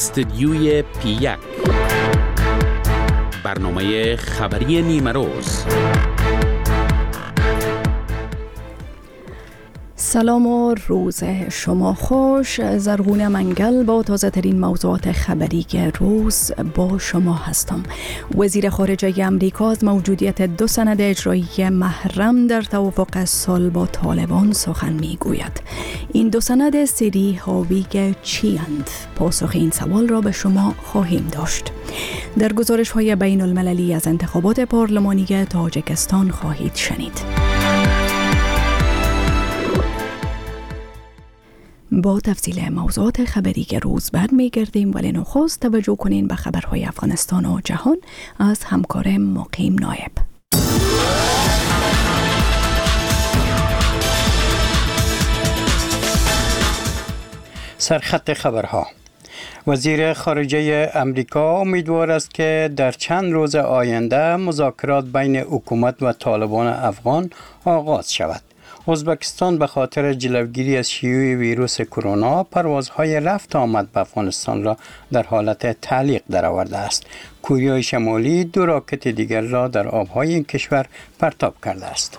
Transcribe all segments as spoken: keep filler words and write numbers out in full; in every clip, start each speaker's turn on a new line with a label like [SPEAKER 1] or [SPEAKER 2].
[SPEAKER 1] استدیوی پی یک، برنامه خبری نیمه روز.
[SPEAKER 2] سلام و روز شما خوش. زرغون منگل با تازه ترین موضوعات خبری روز با شما هستم. وزیر خارجه امریکا از موجودیت دو سند اجرایی محرم در توافق صلح با طالبان سخن می گوید. این دو سند سری حاوی چی اند؟ پاسخ این سوال را به شما خواهیم داشت. در گزارش های بین المللی از انتخابات پارلمانی تاجیکستان خواهید شنید. با تفصیل موضوعات خبری که روز برمیگردیم، ولی نخست توجه کنین به خبرهای افغانستان و جهان از همکارم مقیم نایب.
[SPEAKER 3] سرخط خبرها. وزیر خارجه امریکا امیدوار است که در چند روز آینده مذاکرات بین حکومت و طالبان افغان آغاز شود. ازبکستان به خاطر جلوگیری از شیوع ویروس کرونا پروازهای رفت آمد به افغانستان را در حالت تعلیق درآورده است. کوریای شمالی دو راکت دیگر را در آبهای این کشور پرتاب کرده است.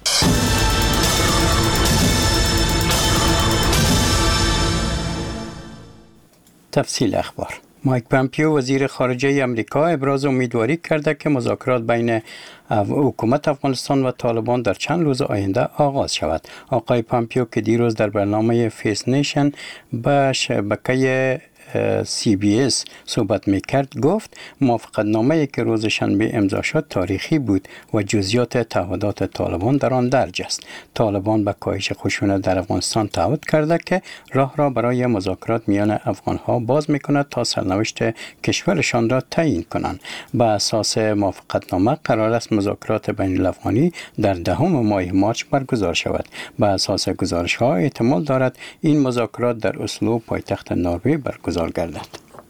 [SPEAKER 3] تفصیل اخبار. مایک پامپیو وزیر خارجه امریکا ابراز امیدواری کرده که مذاکرات بین حکومت افغانستان و طالبان در چند روز آینده آغاز شود. آقای پامپیو که دیروز در برنامه فیس نیشن به شبکه سی بی اس صحبت میکرد گفت موافقتنامه‌ای که روز شنبه امضا شد تاریخی بود و جزئیات تعهدات طالبان در آن درج است. طالبان به کاهش خشونت در افغانستان تعهد کرده که راه را برای مذاکرات میان افغانها باز میکند تا سرنوشت کشورشان را تعیین کنند. به اساس موافقتنامه قرار است مذاکرات بین الافغانی در دهم ماه مارچ برگزار شود. به اساس گزارش‌ها احتمال دارد این مذاکرات در اسلو پایتخت نروژ برگزار گردد.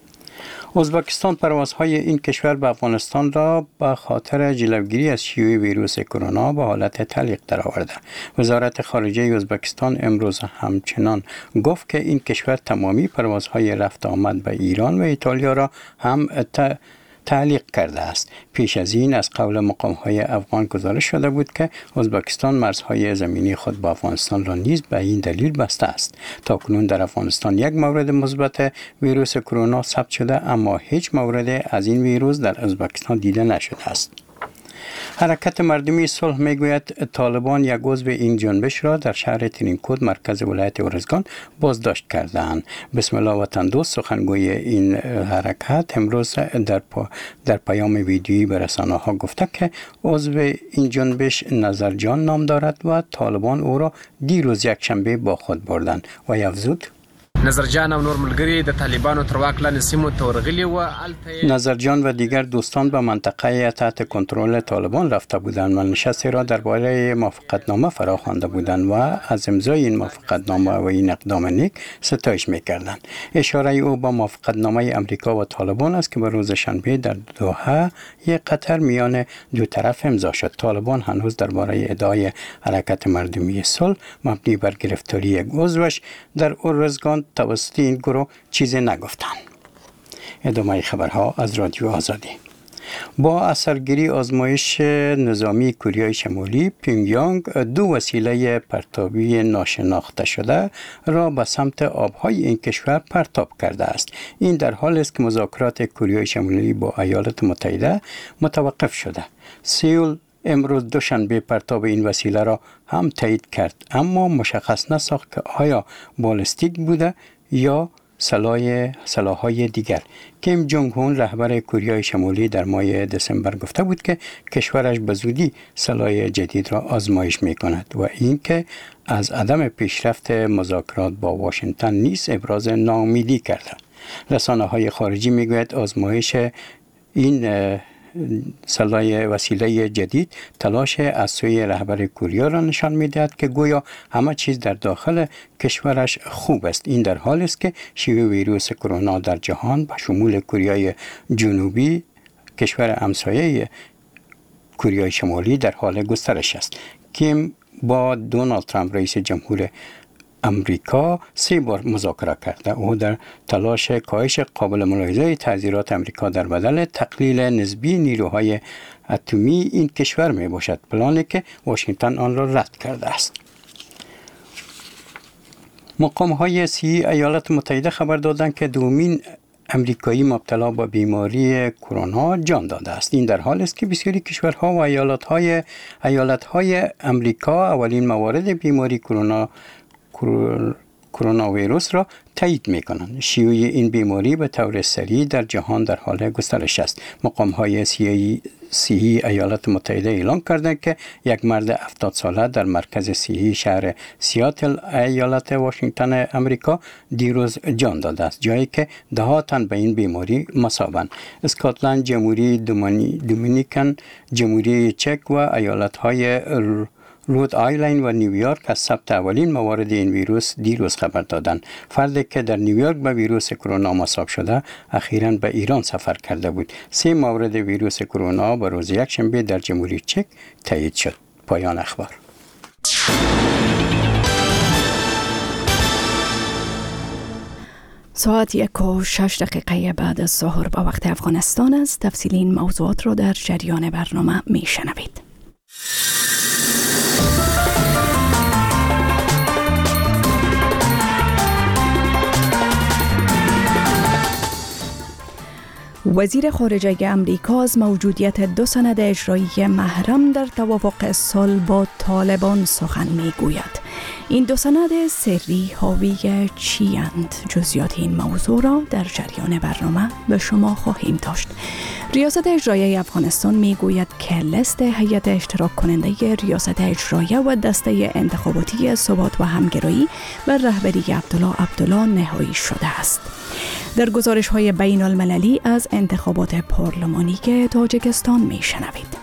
[SPEAKER 3] ازبکستان پروازهای این کشور به افغانستان را به خاطر جلوگیری از شیوع ویروس کرونا به حالت تعلیق درآورده. وزارت خارجه ازبکستان امروز همچنان گفت که این کشور تمامی پروازهای رفت آمد به ایران و ایتالیا را هم ت... تعلیق کرده است. پیش از این از قول مقام‌های افغان گزارش شده بود که ازبکستان مرزهای زمینی خود با افغانستان را نیز به این دلیل بسته است. تاکنون در افغانستان یک مورد مثبت ویروس کرونا ثبت شده، اما هیچ مورد از این ویروس در ازبکستان دیده نشده است. حرکت مردمی صلح میگوید طالبان یک عضو این جنبش را در شهر ترینکود مرکز ولایت ارزگان بازداشت کردند. بسم الله وطن دوست سخنگوی این حرکت امروز در پا در پیام ویدیویی به رسانه‌ها گفته که عضو این جنبش نظرجان نام دارد و طالبان او را دیروز یک شنبه با خود بردند و افزود
[SPEAKER 4] نظرجان او نور ملګری د طالبانو تر واک لاندې سیمو ته ورغلي و.
[SPEAKER 3] نظرجان و دیگر دوستان به منطقه تحت کنترل طالبان رفته بودند و نشستی را درباره موافقتنامه فراخوانده بودند و از امضای این موافقتنامه و این اقدام نیک ستایش میکردند. اشاره او به موافقتنامه امریکا و طالبان است که به روز شنبه در دوحه یک قطر میان دو طرف امضا شد. طالبان هنوز درباره ادعای حرکت مردمی صلح مبنی بر گرفتاری یک عضوش در ارزگان توسط این گروه چیزی نگفتند. ادامه خبرها از رادیو آزادی. با اثرگیری آزمایش نظامی کوریای شمالی، پیونگیانگ دو وسیله پرتابی ناشناخته شده را به سمت آبهای این کشور پرتاب کرده است. این در حالی است که مذاکرات کوریای شمالی با ایالات متحده متوقف شده. سئول امروز دوشنبه پرتاب این وسیله را هم تایید کرد، اما مشخص نساخت که آیا بالستیک بوده یا سلاح سلاح‌های دیگر. کیم جونگ اون رهبر کره شمالی در ماه دسامبر گفته بود که کشورش به زودی سلاح جدید را آزمایش می‌کند و اینکه از عدم پیشرفت مذاکرات با واشنگتن نیز ابراز ناامیدی کرده. رسانه‌های خارجی می‌گوید آزمایش این سلاح وسیله جدید تلاش از سوی رهبر کره را نشان می‌دهد که گویا همه چیز در داخل کشورش خوب است. این در حالی است که شیوع ویروس کرونا در جهان به شمول کره جنوبی، کشور همسایه کره شمالی، در حال گسترش است. کیم با دونالد ترامپ رئیس جمهور امریکا سه بار مذاکره کرده. او در تلاش کاهش قابل ملاحظه تاثیرات امریکا در بدل تقلیل نسبی نیروهای اتمی این کشور می باشد، پلانی که واشنگتن آن را رد کرده است. مقام های سی ایالات متحده خبر دادند که دومین امریکایی مبتلا به بیماری کرونا جان داده است. این در حالی است که بسیاری کشورها و ایالت‌های ایالت‌های امریکا اولین موارد بیماری کرونا کرونا ویروس را تایید می‌کنند. شیوع این بیماری به طور سریع در جهان در حال گسترش است. مقام‌های سی سی ایالات متحده اعلام کردند که یک مرد هفتاد ساله در مرکز صحی شهر سیاتل ایالت واشنگتن امریکا دیروز جان داده است، جایی که ده ها تن به این بیماری مصابند. اسکاتلند، جمهوری دومینیکن، جمهوری چک و ایالت‌های رود آیلند و نیویورک از ثبت اولین موارد این ویروس دیروز خبر دادند. فردی که در نیویورک به ویروس کرونا مصاب شده اخیراً به ایران سفر کرده بود. سه مورد ویروس کرونا به روز یکشنبه در جمهوری چک تایید شد. پایان اخبار.
[SPEAKER 2] ساعت یک و شش دقیقه بعد از ظهر با وقت افغانستان است. تفصیل این موضوعات را در جریان برنامه می شنوید. وزیر خارجه امریکا از موجودیت دو سند اجرایی محرم در توافق صلح با طالبان سخن میگوید. این دو سند سری حاوی چی‌اند؟ جزئیات این موضوع را در جریان برنامه به شما خواهیم داشت. ریاست اجرایی افغانستان میگوید که لیست هیئت اشتراک کننده ریاست اجرایی و دسته انتخاباتی ثبات و همگرایی بر رهبری عبدالله عبدالله نهایی شده است. در گزارش های بین المللی از انتخابات پارلمانی که تاجیکستان می شنوید.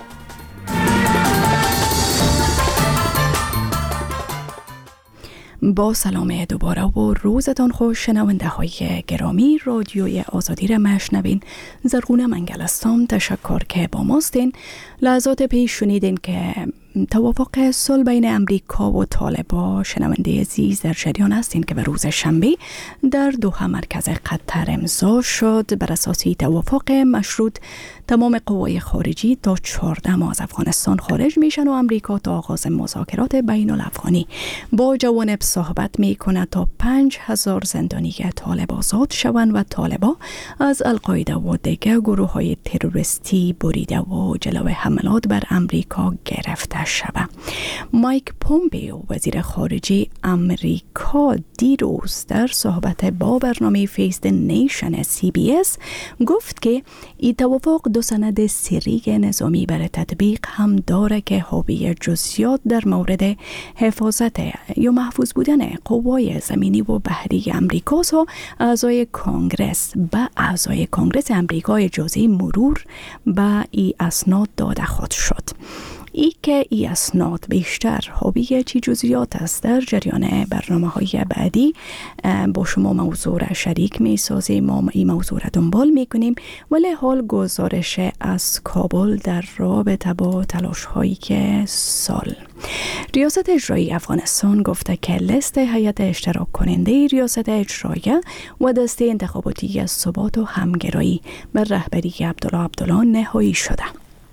[SPEAKER 2] با سلام دوباره و روزتان خوش شنونده های گرامی. رادیوی آزادی را مشنوین. زرغونه منگل هستم. تشکر که با ماستین. لحظات پیش شنیدین که توافق صلح بین امریکا و طالبان شنونده عزیز در جریان هستین که به روز شنبه در دوحه مرکز قطر امضا شد. بر اساس توافق مشروط تمام قوای خارجی تا چهارده ماه از افغانستان خارج میشن و امریکا تا آغاز مذاکرات بین الافغانی با جوانب صحبت میکنه تا پنج هزار زندانی طالب آزاد شوند و طالبا از القاعده و دیگر گروه های تروریستی بریده و جلوی حملات بر امریکا گرفته شود. مایک پومپیو وزیر خارجه امریکا دیروز در صحبت با برنامه فیس د نیشن سی بی اس گفت که این توافق دو سند سری نظامی برای تطبیق هم داره که حاوی جزئیات در مورد حفاظت یا محفوظ بودن قوای زمینی و بحری امریکاست و اعضای کانگرس به اعضای کانگرس امریکا اجازه مرور به ای اسناد داده خود شد. ای که ای اسناد بیشتر حاوی چی جزئیات است در جریان برنامه های بعدی با شما موضوع را شریک می سازیم. ما این موضوع را دنبال می کنیم، ولی حال گزارش از کابل در رابطه با تلاش هایی که سال ریاست اجرایی افغانستان گفته که لیست هیئت اشتراک کننده ریاست اجرایی و دسته انتخاباتی ثبات و همگرایی بر رهبری عبدالله عبدالله نهایی شده.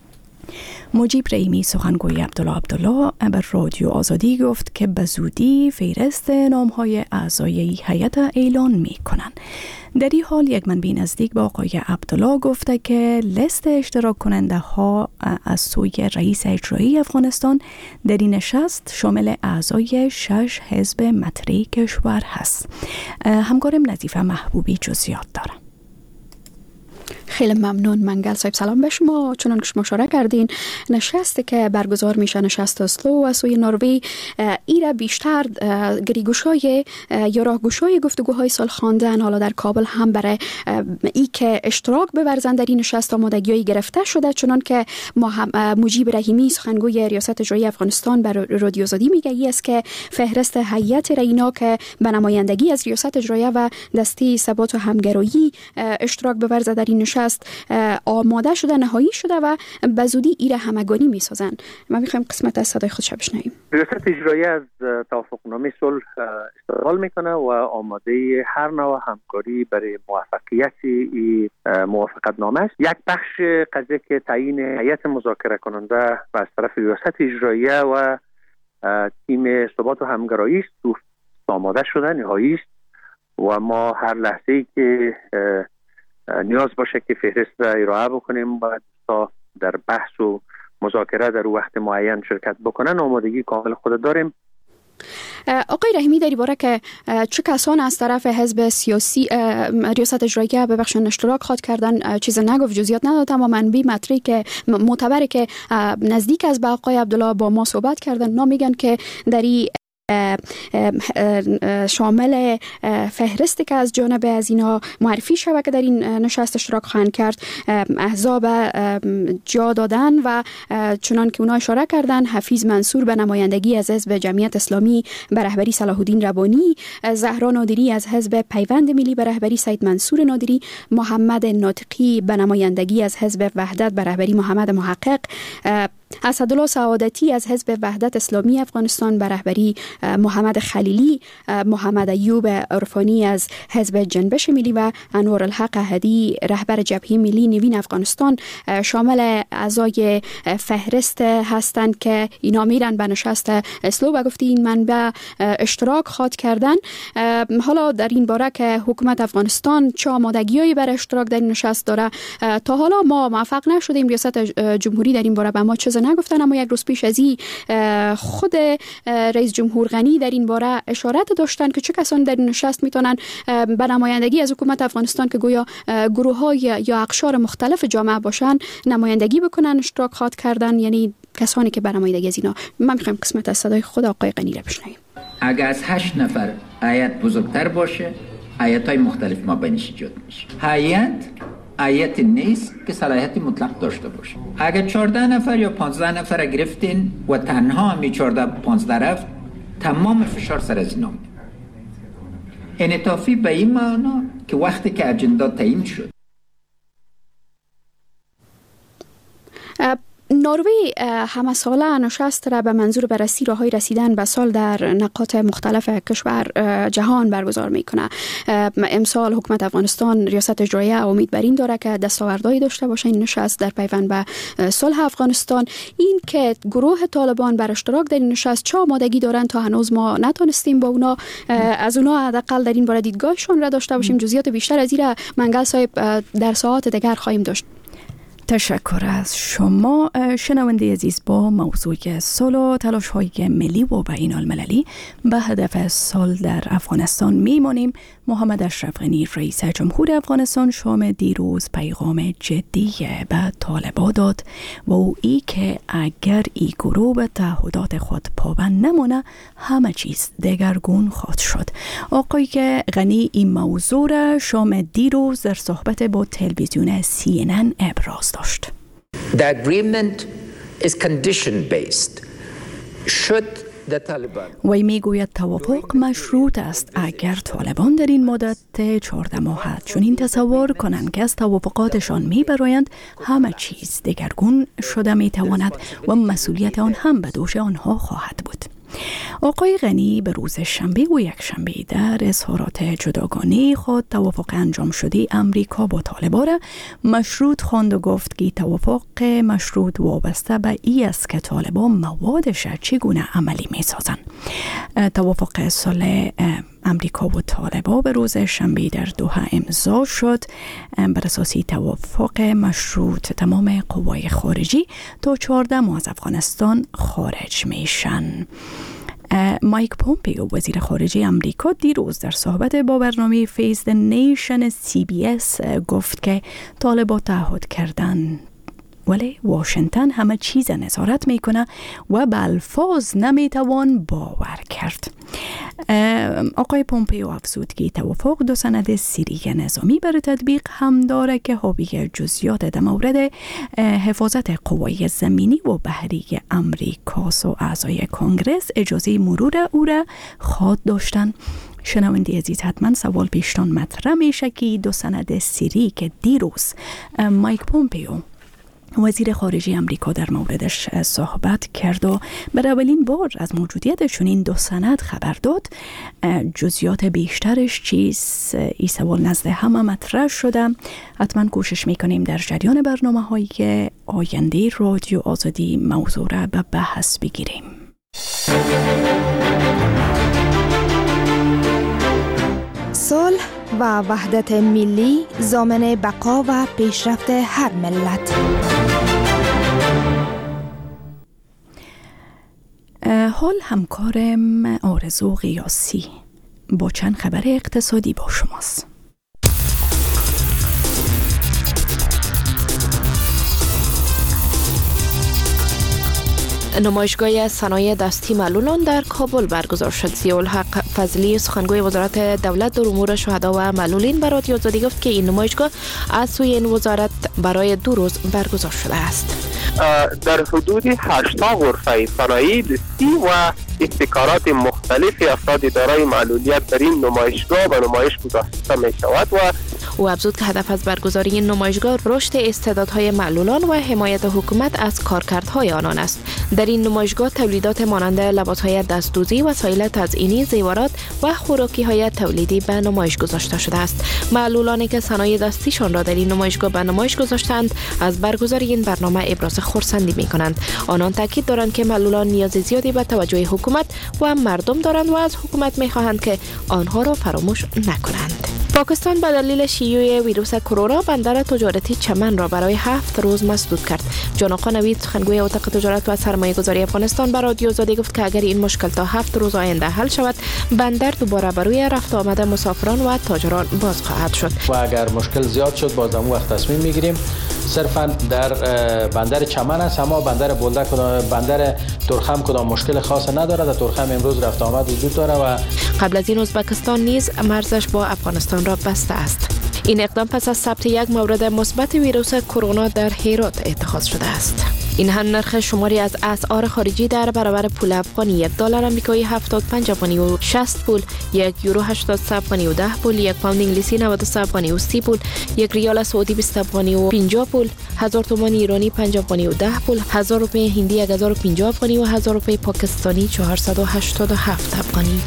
[SPEAKER 2] مجیب رحیمی سخنگوی عبدالله عبدالله بر رادیو آزادی گفت که به زودی فهرست نام‌های اعضای هیئت اعلان می‌کنند. در این حال یک منبع نزدیک با آقای عبدالله گفته که لیست اشتراک کننده ها از سوی رئیس اجرایی افغانستان در این نشست شامل اعضای شش حزب مطرح کشور هست. همکارم نظیفه محبوبی جزئیات داره.
[SPEAKER 5] خیلی ممنون منگل صاحب. سلام به شما. چنان که شما اشاره کردین نشستی که برگزار میشه نشست اسلو و سوی نروژ ایرا بیشتر گریگوشای یا راهگشای گفتگوهای صلح خواندن حالا در کابل هم برای ای که اشتراک بورزن در این نشست آمادگی‌ای گرفته شده. چنان که مجیب رحیمی سخنگوی ریاست اجرایی افغانستان بر رادیو آزادی میگه ای است که فهرست هیئت اینا که به نمایندگی از ریاست اجرایی و دسته ثبات و همگرایی اشتراک بورزه در این نشست نشست آماده شده، نهایی شده و به زودی ایره همگانی میسازن. ما میخوایم قسمت از صدای خودش بشنویم.
[SPEAKER 6] ریاست اجرایی از توافقنامه صلح استقبال میکنه و آماده هر نوع همکاری برای موفقیت این موافقتنامه است. یک بخش قضیه که تعیین هیئت مذاکره کننده و از طرف ریاست اجرایی و تیم ثبات و همگرایی است آماده شده، نهایی است و ما هر لحظه ای که نیاز باشه که فهرست را ارائه بکنیم و تا در بحث و مذاکره در وقت معین شرکت بکنن آمادگی کامل خود داریم.
[SPEAKER 5] آقای رحیمی، در این باره که چه کسان از طرف حزب سیاسی ریاست اجرایی ببخشن اشتراک خواد کردن چیز نگفت، جزئیات نداد، اما منبع مطرحی که معتبری که نزدیک از به آقای عبدالله با ما صحبت کردن نا میگن که در این شامل فهرستی که از جانب از اینا معرفی شود که در این نشست اشتراک خواهند کرد احزاب جا دادن و چنان که اونا اشاره کردن حفیظ منصور به نمایندگی از حزب جمعیت اسلامی به رهبری صلاح الدین ربانی، زهرا نادری از حزب پیوند ملی به رهبری سید منصور نادری، محمد ناطقی به نمایندگی از حزب وحدت به رهبری محمد محقق، اسدالله سعادتی از حزب وحدت اسلامی افغانستان به رهبری محمد خلیلی، محمد ایوب عرفانی از حزب جنبش ملی و انوار الحق احدی رهبر جبهه ملی نوین افغانستان شامل اعضای فهرست هستند که اینا میرن به نشست اسلو و گفتی این منبع اشتراک خواد کردن. حالا در این باره که حکومت افغانستان چه آمادگی‌هایی برای اشتراک در این نشست داره، تا حالا ما موفق نشدیم. ریاست جمهوری در این باره به ما چیز نگفتن، اما یک روز پیش از این خود رئیس جمهور غنی در این باره اشارت داشتن که چه کسانی در این نشست میتونن به نمایندگی از حکومت افغانستان که گویا گروه های یا اقشار مختلف جامعه باشن نمایندگی بکنن اشتراک خواد کردن، یعنی کسانی که به نمایندگی از اینا. من میخوایم قسمت از صدای خود آقای غنی را بشنویم.
[SPEAKER 7] اگر از هشت نفر هیئت بزرگتر باشه، هیئت‌های مختلف ما بینش ایجاد میشه. هیئت هیئت نیست که صلاحیت مطلق داشته باشه. اگر چهارده نفر یا پانزده نفر گرفتین و تنها همی چهارده پانزده رفت، تمام فشار سر از اینا میاد. انعطافی به این معنا که وقتی که اجندا تعیین شد
[SPEAKER 5] نروژ همه ساله نشست را به منظور بررسی راههای رسیدن به سال در نقاط مختلف کشور جهان برگزار میکنه. امسال حکومت افغانستان ریاست اجرایی امید بر این داره که دستاوردهایی داشته باشه این نشست در پیوند به صلح افغانستان. این که گروه طالبان بر اشتراک در این نشست چه آمادگی دارن تا هنوز ما نتونستیم با اونا از اونا حداقل در این باره دیدگاهشون را داشته باشیم. جزئیات بیشتر از این منگل صاحب در ساعات دیگر خواهیم داشت.
[SPEAKER 2] تشکر از شما. شنونده عزیز، با موضوع صلح و تلاش‌های ملی و بین المللی به هدف صلح در افغانستان میمانیم. محمد اشرف غنی رئیس جمهور افغانستان شام دیروز پیغام جدی به طالبان داد و او ای که اگر ای گروه به تعهدات خود پابند نمونه همه چیز دگرگون خواهد شد. آقای که غنی این موضوع را شام دیروز در صحبت با تلویزیون سی ان ان ابراز داشت.
[SPEAKER 8] The agreement is condition based. Should
[SPEAKER 2] وی میگوید توافق مشروط است اگر طالبان در این مدت چهارده ماه چنین تصور کنند که از توافقاتشان میبرایند همه چیز دگرگون شده میتواند و مسئولیت آن هم به دوش آنها خواهد بود. آقای غنی به روز شنبه و یک شنبه در اظهارات جداگانه خود توافق انجام شده امریکا با طالبان را مشروط خواند و گفت که توافق مشروط وابسته به ای است که طالبان موادش چگونه عملی می سازند. توافق صلح امریکا و طالبان به روز شنبه در دوحه امضا شد. بر اساس توافق مشروط تمام قوای خارجی تا چهارده ماه از افغانستان خارج میشن. مایک پومپیو وزیر خارجه امریکا دیروز در صحبت با برنامه فیس د نیشن سی بی اس گفت که طالبان تعهد کردن ولی واشنگتن همه چیز نظارت میکنه و به الفاظ نمیتوان باور کرد. آقای پومپیو افزود که توافق دو سند سری نظامی بر تطبیق هم داره که حاوی جزئیات در مورد حفاظت قوای زمینی و بحری امریکا و اعضای کنگرس اجازه مرور او را خواهد داشتن. شنونده عزیز، حتما سوال پیشتان مطرح میشه که دو سند سری که دیروز مایک پومپیو وزیر خارجه امریکا در موردش صحبت کرد و بر اولین بار از موجودیت چنین دو سند خبر داد، جزئیات بیشترش چیز این سوال نزد همه مطرح شده. حتما کوشش میکنیم در جریان برنامه هایی که آینده رادیو آزادی موضوع را به بحث بگیریم.
[SPEAKER 9] صلح و وحدت ملی ضامن بقا و پیشرفت هر ملت.
[SPEAKER 2] حال همکارم آرزو قیاسی با چند خبر اقتصادی با شماست.
[SPEAKER 10] نمایشگاه صنایع دستی معلولان در کابل برگزار شد. ضیاءالحق فضلی سخنگوی وزارت دولت در امور شهدا و معلولین به رادیو آزادی گفت که این نمایشگاه از سوی این وزارت برای دو روز برگزار شده است.
[SPEAKER 11] در حدود هشت غرفه صنایع دستی و ابتکارات مختلف افراد دارای معلولیت در این نمایشگاه و نمایش گذاشته می شود و
[SPEAKER 10] او افزود که هدف از برگزاری این نمایشگاه رشد استعدادهای معلولان و حمایت حکومت از کارکردهای آنان است. در این نمایشگاه تولیدات مانند لباسهای دستدوزی، وسایل تزئینی، زیورات و خوراکی‌های تولیدی به نمایش گذاشته شده است. معلولانی که صنایع دستیشان را در این نمایشگاه به نمایش گذاشتند از برگزاری این برنامه ابراز خرسندی می‌کنند. آنان تاکید دارند که معلولان نیاز زیادی به توجه حکومت و مردم دارند و از حکومت می‌خواهند که آنها را فراموش نکنند. پاکستان به دلیل شیوع ویروس کرونا بندر تجارتی چمن را برای هفت روز مسدود کرد. جان آقا نوید سخنگوی اتاق تجارت و سرمایه گذاری افغانستان به رادیو آزادی گفت که اگر این مشکل تا هفت روز آینده حل شود، بندر دوباره برای رفت آمد مسافران و تاجران باز خواهد شد.
[SPEAKER 12] و اگر مشکل زیاد شد باز هم وقت تصمیم میگیریم صرفا در بندر چمن است، اما بندر بولدک کدام بندر ترخم کدام مشکل خاص ندارد. در ترخم امروز رفت آمد وجود داره و
[SPEAKER 10] قبل از این ازبکستان نیز مرزش با افغانستان را بسته است. این اقدام پس از ثبت یک مورد مثبت ویروس کرونا در هرات اتخاذ شده است. این هم نرخ شماری از اسعار خارجی در برابر پول افغانی: یک دلار آمریکایی هفتاد و پنج افغانی و شصت پول، یک یورو هشتاد و سه افغانی و ده پول، یک پوند انگلیسی نود و سه افغانی و سی پول، یک ریال سعودی بیست افغانی و پنجاه پول، هزار تومان ایرانی پنج افغانی و ده پول، هزار روپیه هندی یک هزار و پنجاه افغانی و هزار روپیه پاکستانی چهارصد و هشتاد و هفت افغانی.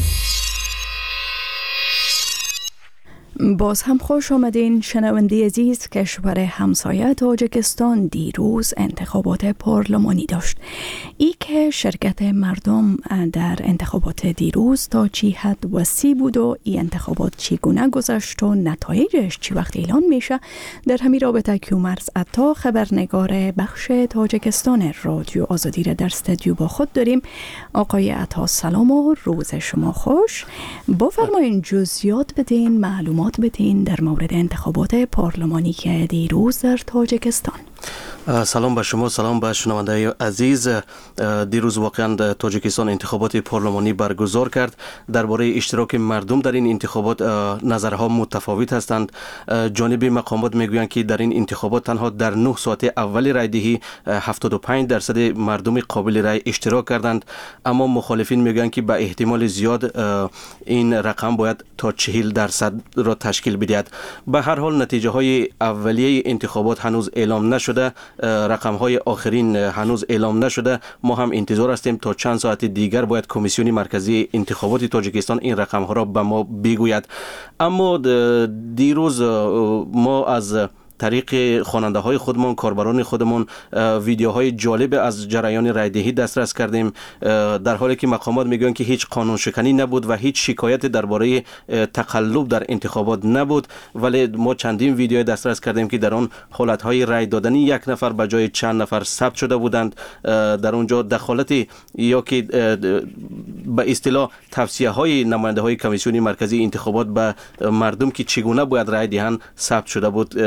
[SPEAKER 2] باز هم خوش آمدین شنونده عزیز. کشور همسایه تاجیکستان دیروز انتخابات پارلمانی داشت. ای که شرکت مردم در انتخابات دیروز تا چی حد وسیع بود و این انتخابات چگونه گذشت و نتایجش چی وقت اعلان میشه، در همین رابطه کیومرز عطا خبرنگار بخش تاجیکستان رادیو آزادی را در استودیو با خود داریم. آقای عطا سلام و روز شما خوش. بفرمایید جزئیات بدین، معلومات بدین در مورد انتخابات پارلمانی که دیروز در تاجیکستان.
[SPEAKER 13] سلام به شما، سلام به شنونده عزیز. دیروز واقعا تاجیکستان انتخابات پارلمانی برگزار کرد. درباره اشتراک مردم در این انتخابات نظرها متفاوت هستند. جانب مقامات میگویند که در این انتخابات تنها در نه ساعت اول رای دهی هفتاد و پنج درصد مردم قابل رای اشتراک کردند، اما مخالفین میگویند که به احتمال زیاد این رقم باید تا چهل درصد را تشکیل بدهد. به هر حال نتیجه های اولیه انتخابات هنوز اعلام نشده، رقم های آخرین هنوز اعلام نشده. ما هم انتظار هستیم تا چند ساعت دیگر باید کمیسیون مرکزی انتخابات تاجیکستان این رقم ها را به ما بگوید. اما دیروز ما از طریق خواننده های خودمون، کاربران خودمون، ویدیوهای جالب از جریان رایدهی دسترس کردیم، در حالی که مقامات میگن که هیچ قانون شکنی نبود و هیچ شکایت درباره تقلب در انتخابات نبود، ولی ما چندین ویدیو دسترس کردیم که در آن حالت های رای دادنی یک نفر به جای چند نفر ثبت شده بودند. در اونجا دخالت یا که به اصطلاح توصیه های نماینده های کمیسیون مرکزی انتخابات به مردم که چگونه باید رای دهند ثبت شده بود که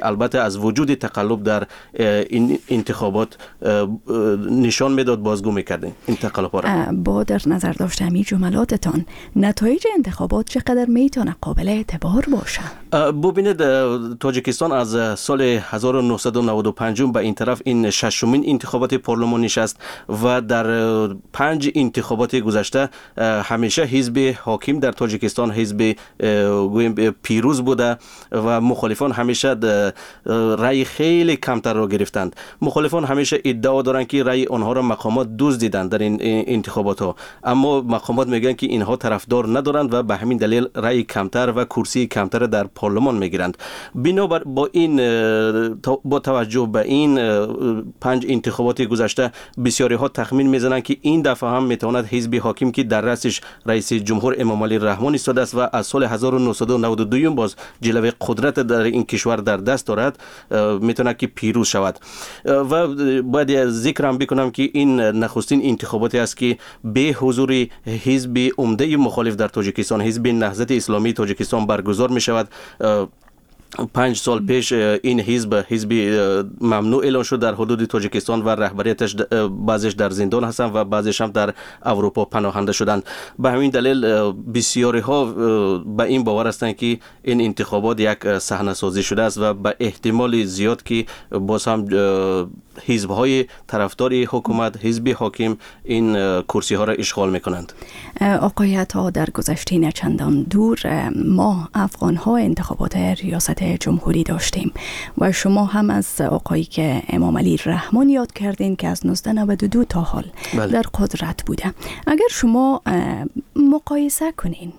[SPEAKER 13] البته از وجود تقلب در این انتخابات نشان میداد بازگو میکردین این تقلب ها را.
[SPEAKER 2] با در نظر داشته همین جملاتتان نتایج انتخابات چقدر میتونه قابل اعتبار باشه؟
[SPEAKER 13] ببینید تاجیکستان از سال هزار و نهصد و نود و پنج به این طرف این ششمین انتخابات پارلمانی است و در پنج انتخابات گذشته همیشه حزب حاکم در تاجیکستان حزب پیروز بوده و مخالفان همیشه رأی خیلی کمتر را گرفتند. مخالفان همیشه ادعا دارند که رأی آنها را مقامات دزدیدند در این انتخابات ها، اما مقامات میگن که اینها طرفدار ندارند و به همین دلیل رأی کمتر و کرسی کمتر در پارلمان میگیرند. بنابر با این با توجه به این پنج انتخابات گذشته بسیاری ها تخمین میزنند که این دفعه هم میتواند حزب حاکم که در رأسش رئیس جمهور امام علی رحمان ایستاده است و از سال هزار و نهصد و نود و دو باز جلوه قدرت در این کشور در دست دارد میتونه که پیروز شود. و باید ذکر هم بکنم که این نخستین انتخاباتی است که به حضور حزب عمده مخالف در تاجیکستان حزب نهضت اسلامی تاجیکستان برگزار می شود. پنج سال پیش این حزب حزب ممنوع اعلان شد در حدود تاجیکستان و رهبریتش بعضیش در زندان هستند و بعضیش هم در اروپا پناهنده شدند. به همین دلیل بسیاری ها به این باور هستند که این انتخابات یک صحنه سازی شده است و به احتمال زیاد که باز هم حزب های طرفدار حکومت حزب حاکم این کرسی ها را اشغال میکنند.
[SPEAKER 2] آقای عطا، در گذشته نه چندان دور ما افغان ها انتخابات ریاست جمهوری داشتیم و شما هم از آقایی که امام علی رحمان یاد کردین که از نوزده نود و دو تا حال بله. در قدرت بوده. اگر شما مقایسه کنین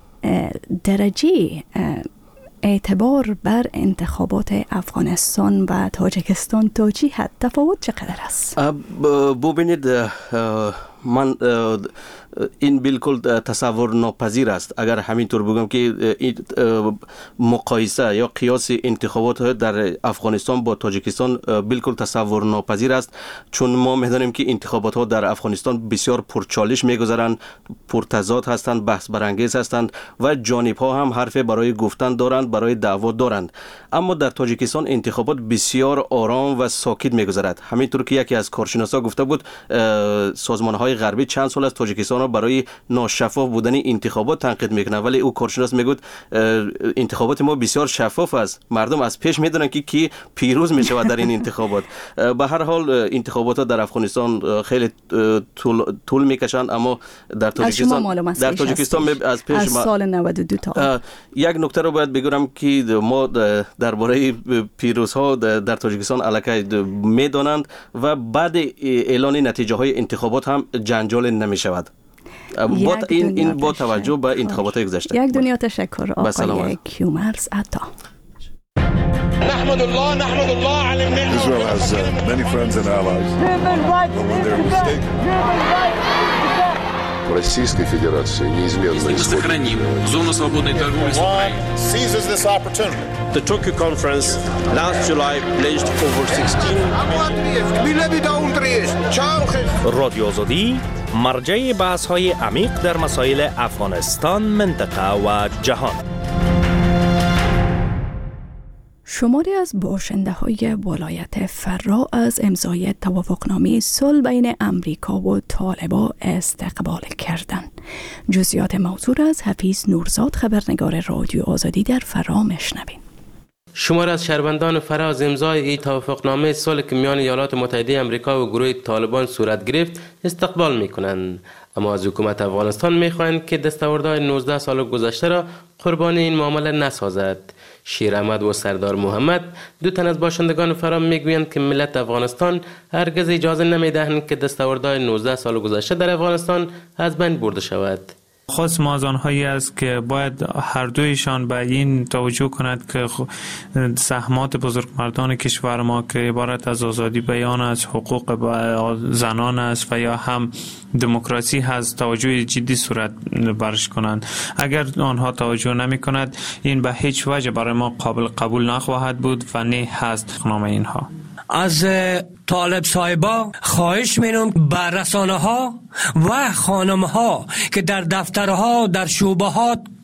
[SPEAKER 2] درجه اعتبار بر انتخابات افغانستان و تاجیکستان تا چی حد تفاوت چقدر است؟
[SPEAKER 13] ببینید من این بالکل تصور ناپذیر است اگر همینطور بگم که این مقایسه یا قیاس انتخابات در افغانستان با تاجیکستان بالکل تصور ناپذیر است، چون ما می‌دانیم که انتخابات ها در افغانستان بسیار پرچالش می‌گذرند، پرتضاد هستند، بحث برانگیز هستند و جانب ها هم حرف برای گفتن دارند، برای دعوا دارند. اما در تاجیکستان انتخابات بسیار آرام و ساکت می‌گذرد. همینطور که یکی از کارشناسا گفته بود سازمان‌های غربی چند سال از تاجیکستان را برای ناشفاف بودن انتخابات تنقید میکنه، ولی او کارشناس میگوید انتخابات ما بسیار شفاف است، مردم از پیش میدونن که کی پیروز میشود در این انتخابات. به هر حال انتخابات در افغانستان خیلی طول, طول میکشند، اما در تاجیکستان در تاجیکستان از پیش
[SPEAKER 2] از سال نود و دو تا
[SPEAKER 13] یک نکته رو باید بگم که ما درباره پیروزها در تاجیکستان الکی میدانند و بعد اعلان نتیجه های انتخابات هم جنجال نمی شود. با این این با توجه به انتخابات گذشته.
[SPEAKER 2] یک دنیا تشکر آقای کیومرث عطا.
[SPEAKER 14] نحمد الله نحمد الله على النعمة. Israel has uh, many friends and allies. But when they're mistaken. Российской Федерации неизменно
[SPEAKER 1] сохраним зону свободной торговли с Украиной.
[SPEAKER 14] Seizes this opportunity.
[SPEAKER 15] The Tokyo conference last July pledged over sixteen.
[SPEAKER 16] رادیو آزادی مرجع بحث‌های عمیق در مسائل افغانستان، منطقه و جهان.
[SPEAKER 2] شماری از باشنده های ولایت فرا از امضای توافقنامه صلح بین امریکا و طالبان استقبال کردند. جزئیات موضوع را از حفیظ نورزاد خبرنگار رادیو آزادی در فرا میشنویم.
[SPEAKER 17] شمار از شهروندان فرا از امضای این توافقنامه صلح که میان ایالات متحده آمریکا و گروه طالبان صورت گرفت استقبال میکنند، اما از حکومت افغانستان میخواهند که دستاوردهای نوزده سال گذشته را قربان این معامله نسازد. شیر احمد و سردار محمد دو تن از باشندگان فرا میگویند که ملت افغانستان هرگز اجازه نمیدهند که دستاوردهای نوزده سال گذشته در افغانستان از بین برده شود.
[SPEAKER 18] خاص ما از آنهایی است که باید هر دویشان به این توجه کند که سهمات بزرگمردان کشور ما که عبارت از آزادی بیان است، حقوق زنان است و یا هم دموکراسی هست توجه جدی صورت برش کنند. اگر آنها توجه نمی کند این به هیچ وجه برای ما قابل قبول نخواهد بود و نه هست نام اینها.
[SPEAKER 19] از طالب صاحبا خواهش می‌کنم به رسانه ها و خانم ها که در دفترها در شعبه ها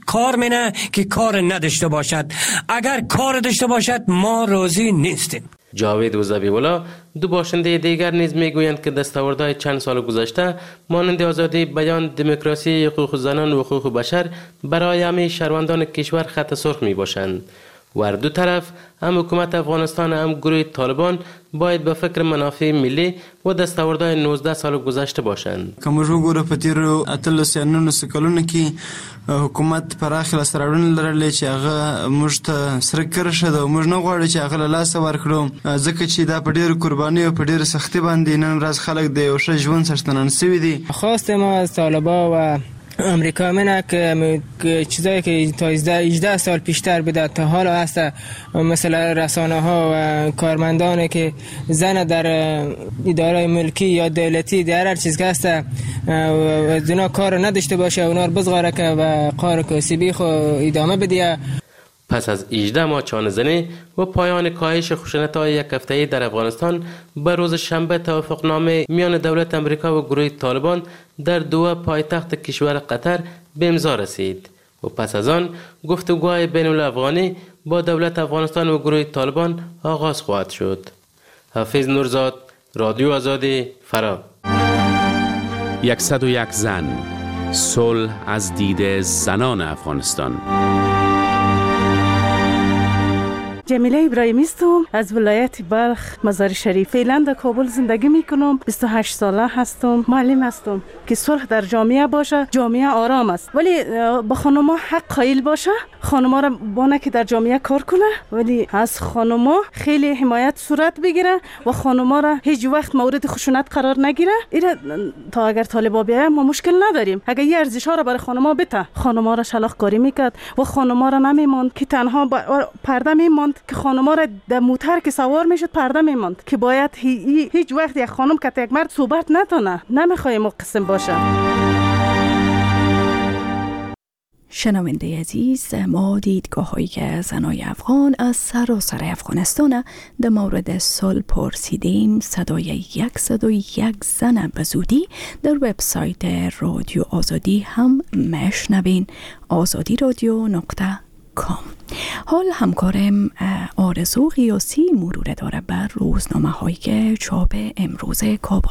[SPEAKER 19] کار مینه که کار نداشته باشد. اگر کار داشته باشد ما راضی نیستیم.
[SPEAKER 17] جاوید و زبیولا دو باشنده دیگر نیز میگویند که دستاوردهای چند سال گذشته مانند آزادی بیان، دموکراسی، حقوق زنان و حقوق بشر برای همه شهروندان کشور خط سرخ می باشند. و هر دو طرف هم حکومت افغانستان هم گروه طالبان باید به فکر منافع ملی و دستاوردهای نوزده سال گذشته باشند.
[SPEAKER 20] که موږ وګورو په تیرو اتلس یا نولسو کلونو کې حکومت پراخه لاسته راوړنې لرلې چې هغه موږ ته سره کرښه ده او موږ نه غواړو چې هغه له لاسه ورکړو، ځکه چې دا په ډېرو قربانیو په ډېره سختۍ باندې نن ورځ خلک د یو ښه ژوند څښتنان سوي دي.
[SPEAKER 21] خواست ما از طالبا و امریکا منه که چیزایی که تا هجده سال پیشتر بوده تا حالا هست، مثلا رسانه ها و کارمندانی که زن در اداره ملکی یا دولتی در هر چیز که هست اونا کار نداشته باشه، اونا رو بزغاره که و کار کسبی خو ادامه بده.
[SPEAKER 17] پس از هجده ماه چانه‌زنی و پایان کاهش خشونت‌های یک هفته‌ای در افغانستان، به روز شنبه توافقنامه میان دولت امریکا و گروه طالبان در دوحه پایتخت کشور قطر به امضا رسید و پس از آن گفتگوهای بین الافغانی با دولت افغانستان و گروه طالبان آغاز خواهد شد. حافظ نورزاد، رادیو آزادی، فرا.
[SPEAKER 1] صد و یک زن، صلح از دید زنان افغانستان.
[SPEAKER 22] جمیله ابراهیمی هستم، از ولایت بلخ، مزار شریف. فعلا در کابل زندگی میکنم. بیست و هشت ساله هستم. معلم هستم که صلح در جامعه باشه، جامعه آرام است. ولی با خانم‌ها حق قائل باشه، خانم‌ها را بانه که در جامعه کار کنه، ولی از خانم‌ها خیلی حمایت صورت بگیره و خانم‌ها را هیچ وقت مورد خشونت قرار نگیره. اینا تا اگر طالبا بیایم ما مشکل نداریم. اگر این ارزش‌ها را برای خانم‌ها بده، خانم‌ها را شلاق‌کاری میکرد و خانم‌ها را نمیماند که تنها پرده میماند، که خانم‌ها را در موتر که سوار میشد پرده میماند، که باید هی هیچ وقت یک خانم که یک مرد صحبت نتونه. نمیخوایم ما قسم باشه.
[SPEAKER 2] شنونده عزیز، ما دیدگاه هایی که زنای افغان از سراسر افغانستان در مورد صلح پرسیدیم صدای یک و یک زن به زودی در وبسایت رادیو آزادی هم مشنوین، آزادی رادیو نقطه کام. حال همکارم آرزو قیاسی مرور داره بر روزنامه هایی که چاپ امروز کابل.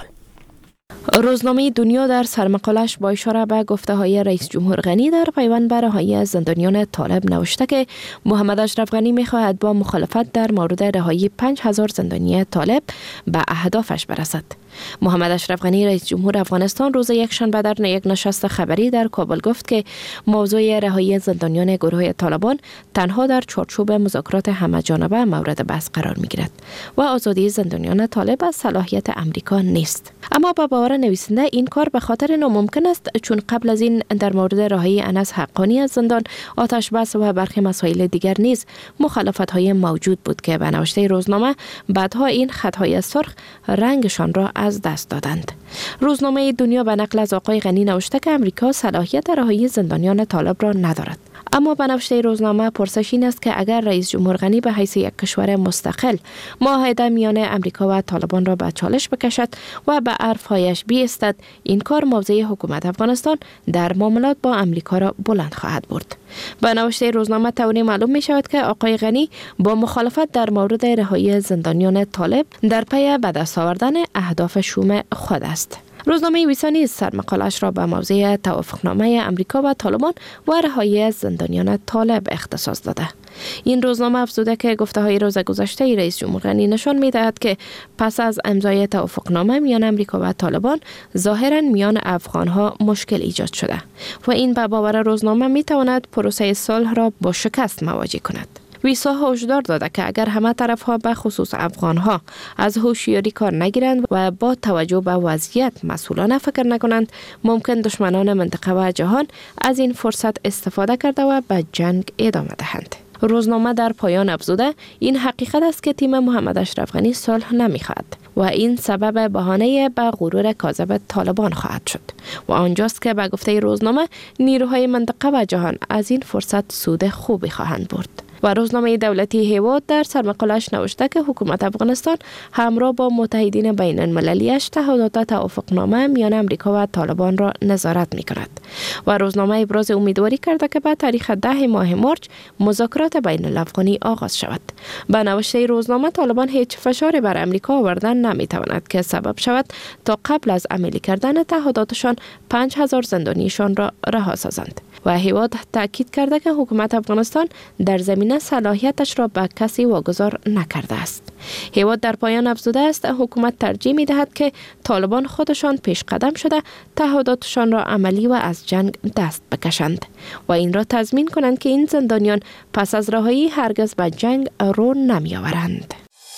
[SPEAKER 10] روزنامه دنیا در سرمقالش با اشاره به گفته های رئیس جمهور غنی در پیوند به رهایی زندانیان طالب نوشته که محمد اشرف غنی می‌خواهد با مخالفت در مورد رهایی پنج هزار زندانی طالب به اهدافش برسد. محمد اشرف غنی رئیس جمهور افغانستان روز یکشنبه در یک نشست خبری در کابل گفت که موضوع رهایی زندانیان گروه طالبان تنها در چارچوب مذاکرات همه‌جانبه مورد بحث قرار می‌گیرد و آزادی زندانیان طالب از صلاحیت امریکا نیست. اما با باور نویسنده این کار به خاطر ناممکن است، چون قبل از این در مورد رهایی انس حقانی از زندان، آتش بس و برخی مسائل دیگر نیز مخالفت‌های موجود بود که به نوشته روزنامه بعدها این خطهای سرخ رنگشان را از دست دادند. روزنامه دنیا به نقل از آقای غنی نوشته که امریکا صلاحیت رهایی زندانیان طالب را ندارد. اما به نوشته روزنامه پرسش این است که اگر رئیس جمهور غنی به حیث یک کشور مستقل معاهده میان امریکا و طالبان را به چالش بکشد و به حرف‌هایش بیستد، این کار موضع حکومت افغانستان در معاملات با امریکا را بلند خواهد برد. به نوشته روزنامه طوری معلوم می شود که آقای غنی با مخالفت در مورد رهایی زندانیان طالب در پی به دست آوردن اهداف شوم خود است. روزنامه ویسانی سرمقالش را به موضوع توافقنامه امریکا و طالبان و رهایی زندانیان طالب اختصاص داده. این روزنامه افزوده که گفته های روز گذشته رئیس جمهور غنی نشان می دهد که پس از امضای توافقنامه میان امریکا و طالبان ظاهرا میان افغان ها مشکل ایجاد شده و این به باور روزنامه می تواند پروسه صلح را با شکست مواجه کند. ویسا هشدار داده که اگر همه طرف ها به خصوص افغان ها از هوشیاری کار نگیرند و با توجه به وضعیت مسئولانه فکر نکنند، ممکن دشمنان منطقه و جهان از این فرصت استفاده کرده و به جنگ ادامه دهند. روزنامه در پایان افزوده این حقیقت است که تیم محمد اشرف غنی صلح نمیخواهد و این سبب بهانه به غرور کاذب طالبان خواهد شد و آنجاست که به گفته روزنامه نیروهای منطقه و جهان از این فرصت سود خوبی خواهند برد. و روزنامه دولتی هیواد در سرمقالش نوشته که حکومت افغانستان همراه با متحدین بین المللیش تعهدات توافقنامه میان امریکا و طالبان را نظارت می کند و روزنامه ابراز امیدواری کرده که به تاریخ ده ماه مارچ مذاکرات بین الافغانی آغاز شود. به نوشته روزنامه طالبان هیچ فشاری بر امریکا آوردن نمی تواند که سبب شود تا قبل از عملی کردن تعهداتشان پنج هزار زندانیشان را رها سازند. و هیواد تاکید کرده که حکومت افغانستان در زمینه صلاحیتش را به کسی واگذار نکرده است. هیواد در پایان افزوده است حکومت ترجیح می دهد که طالبان خودشان پیش قدم شده تعهداتشان را عملی و از جنگ دست بکشند و این را تضمین کنند که این زندانیان پس از رهایی هرگز به جنگ رو نمی آورند.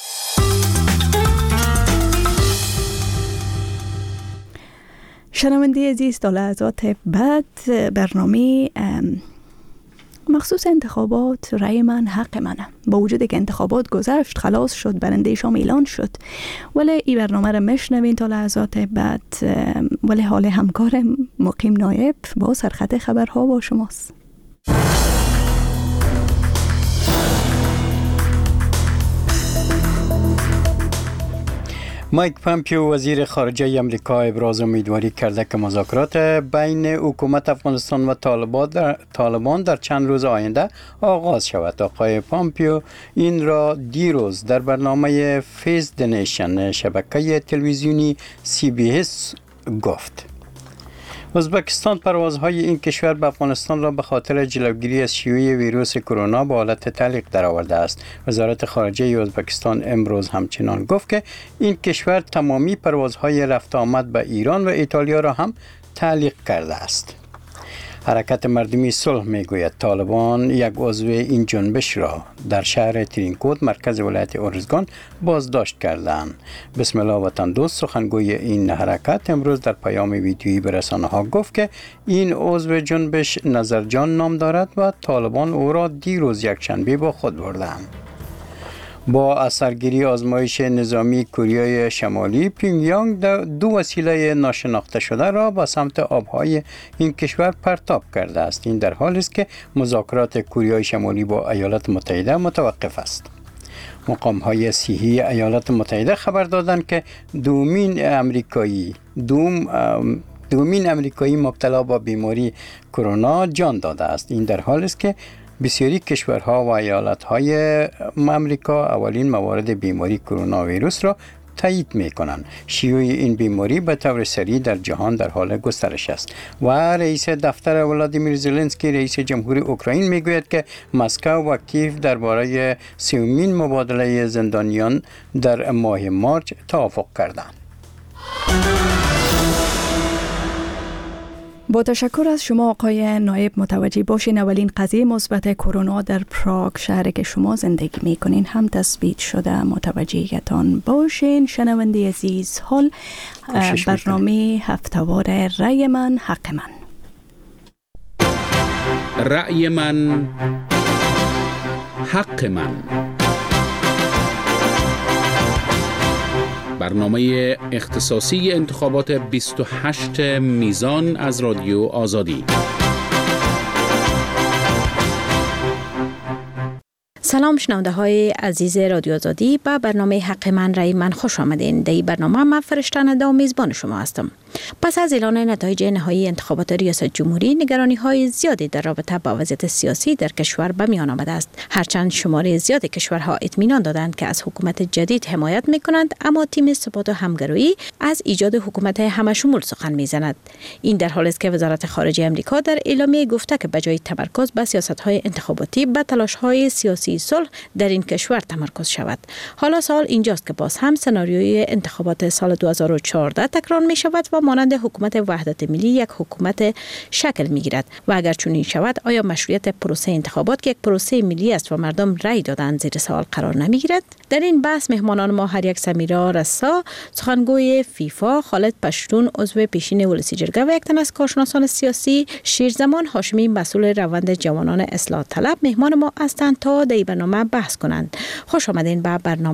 [SPEAKER 2] شنونده عزیز، تا لحظات بعد برنامه مخصوص انتخابات رای من حق منه. با وجود که انتخابات گذشت، خلاص شد، برنده شام اعلان شد، ولی این برنامه را میشنوین تا لحظات بعد. ولی حال همکار مقیم نایب با سرخط خبرها با شماست.
[SPEAKER 3] مایک پامپیو وزیر خارجه امریکا ابراز امیدواری کرده که مذاکرات بین حکومت افغانستان و طالبان در, طالبان در چند روز آینده آغاز شود. آقای پامپیو این را دیروز در برنامه فیس د نیشن شبکه تلویزیونی سی بی اس گفت. ازبکستان پروازهای این کشور به افغانستان را به خاطر جلوگیری از شیوع ویروس کرونا به حالت تعلیق درآورده است. وزارت خارجه ازبکستان امروز همچنان گفت که این کشور تمامی پروازهای رفت آمد به ایران و ایتالیا را هم تعلیق کرده است. حرکت مردمی صلح میگوید طالبان یک عضو این جنبش را در شهر ترینکوت مرکز ولایت ارزگان بازداشت کردند. بسم الله وطن دوست سخنگوی این حرکت امروز در پیام ویدیویی به رسانه ها گفت که این عضو جنبش نظرجان نام دارد و طالبان او را دیروز یکشنبه با خود بردند. با اثرگیری آزمایش نظامی کره شمالی، پیونگیانگ دو وسیله ناشناخته شده را به سمت آبهای این کشور پرتاب کرده است. این در حالی است که مذاکرات کره شمالی با ایالات متحده متوقف است. مقام‌های صحی ایالات متحده خبر دادند که دومین امریکایی دوم دومین امریکایی مبتلا به بیماری کرونا جان داده است. این در حالی است که بسیاری کشورها و ایالت‌های امریکا اولین موارد بیماری کرونا ویروس را تایید می‌کنند. شیوع این بیماری به طور سریع در جهان در حال گسترش است و رئیس دفتر ولادیمیر زلنسکی رئیس جمهوری اوکراین میگوید که مسکو و کیف درباره سومین مبادله زندانیان در ماه مارچ توافق کردند.
[SPEAKER 2] با تشکر از شما آقای نایب متوجه باشین اولین قضیه مثبت کرونا در پراگ شهری که شما زندگی میکنین هم تثبیت شده. متوجهتان باشین. شنونده عزیز، حال برنامه هفتهوار رای من حق من.
[SPEAKER 1] رای من حق من، برنامه اختصاصی انتخابات بیست و هشت میزان از رادیو آزادی.
[SPEAKER 4] سلام شنونده های عزیز رادیو آزادی، به برنامه حق من رای من خوش آمدین. در این برنامه من فرشته ندا میزبان شما هستم. پس از اعلان نتایج نهایی انتخابات ریاست جمهوری، نگرانی های زیادی در رابطه با وضعیت سیاسی در کشور به میان آمده است. هرچند شماره زیاد کشورها اطمینان دادند که از حکومت جدید حمایت میکنند، اما تیم ثبات و همگرایی از ایجاد حکومت همشمول سخن میزند. این در حالی است که وزارت خارجه آمریکا در اعلامیه گفته که بجای تمرکز به سیاست‌های انتخاباتی، به تلاش‌های سیاسی صلح در این کشور تمرکز شود. حالا سوال اینجاست که باز هم سناریوی انتخابات سال دو هزار و چهارده تکرار می شود و مانند حکومت وحدت ملی یک حکومت شکل می گیرد و اگر چنین شود آیا مشروعیت پروسه انتخابات که یک پروسه ملی است و مردم رأی دادند زیر سوال قرار نمی گیرد؟ در این بحث مهمانان ما هر یک سمیرا رسا، سخنگوی فیفا، خالد پشتون عضو پیشین ولسی جرگه و یک تن از کارشناسان سیاسی، شیرزمان هاشمی مسئول روند جوانان اصلاح طلب مهمان ما هستند تا در برنامه بحث کنند. خوش آمدین به برنامه.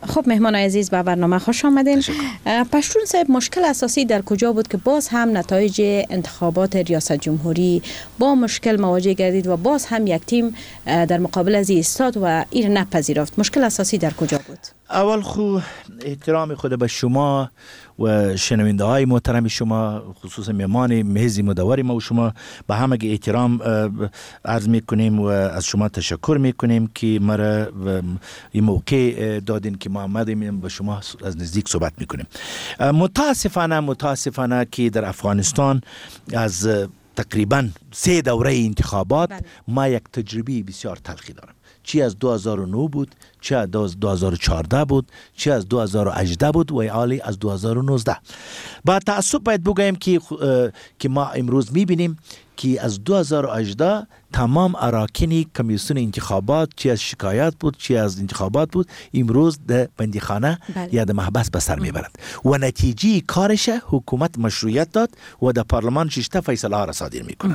[SPEAKER 4] خب مهمان عزیز به برنامه خوش آمدین. پشتون صاحب، مشکل اساسی در کجا بود که باز هم نتایج انتخابات ریاست جمهوری با مشکل مواجه گردید و باز هم یک تیم در مقابل از ایستاد و این نپذیرفت؟ مشکل اساسی در کجا بود؟
[SPEAKER 6] اول خو احترام خود به شما و شنونده های محترم شما، خصوصا میهمان مهز مدور ما و شما، به همه احترام عرض میکنیم و از شما تشکر میکنیم که مرا این موقع دادین که ما آمدیم با شما از نزدیک صحبت میکنیم. متاسفانه متاسفانه که در افغانستان از تقریبا سه دوره انتخابات بله. ما یک تجربه بسیار تلخی دارم. چی از دو هزار و نه بود، چی از دو هزار و چهارده بود، چی از دو هزار و هجده بود و عالی از دو هزار و نوزده. با تأسف باید بگویم که که ما امروز میبینیم که از دو هزار و هجده تمام اراکین کمیسیون انتخابات چی از شکایت بود، چی از انتخابات بود، امروز در بندیخانه بله. یا در محبس به سر میبرند و نتیجه کارش حکومت مشروعیت داد و در پارلمان شش فیصله ها را صادر میکنه.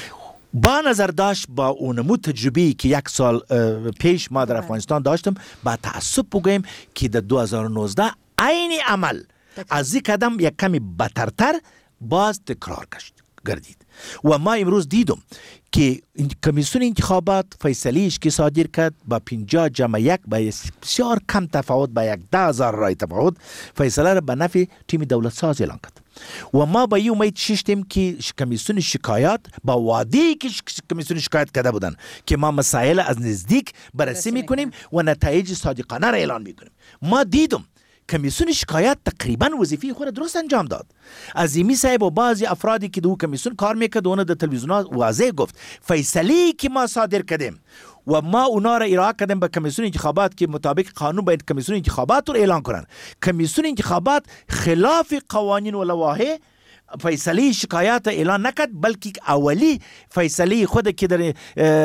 [SPEAKER 6] با نظر داشت با اونمو تجربی که یک سال پیش ما در افغانستان داشتم، با تأسف بگویم که در دو هزار و نوزده عین عمل از این قدم یک کمی بدترتر باز تکرار گردید و ما امروز دیدم که کمیسیون انتخابات فیصلیش که صادر کرد با پنجاه جمع یک با بسیار کم تفاوت، با یک ده هزار رای تفاوت، فیصله را به نفع تیم دولت ساز اعلان کرد و ما با این امید ششتیم که کمیسیون شکایات با وعده که کمیسیون شکایت کرده بودن که ما مسائل از نزدیک بررسی میکنیم و نتایج صادقانه را اعلان میکنیم. ما دیدم کمیسیون شکایت تقریبا وظیفه خود درست انجام داد. عظیمی صاحب و بعضی افرادی که دو کمیسیون کار میکرد اون در تلویزیونات واضح گفت فیصله که ما صادر کردیم و ما اونا را ارائه کردیم به کمیسیون انتخابات که مطابق قانون باید کمیسیون انتخابات رو اعلان کنن. کمیسیون انتخابات خلاف قوانین و لوایح فیصله شکایت اعلان نکرد، بلکه اولی فیصله خود که در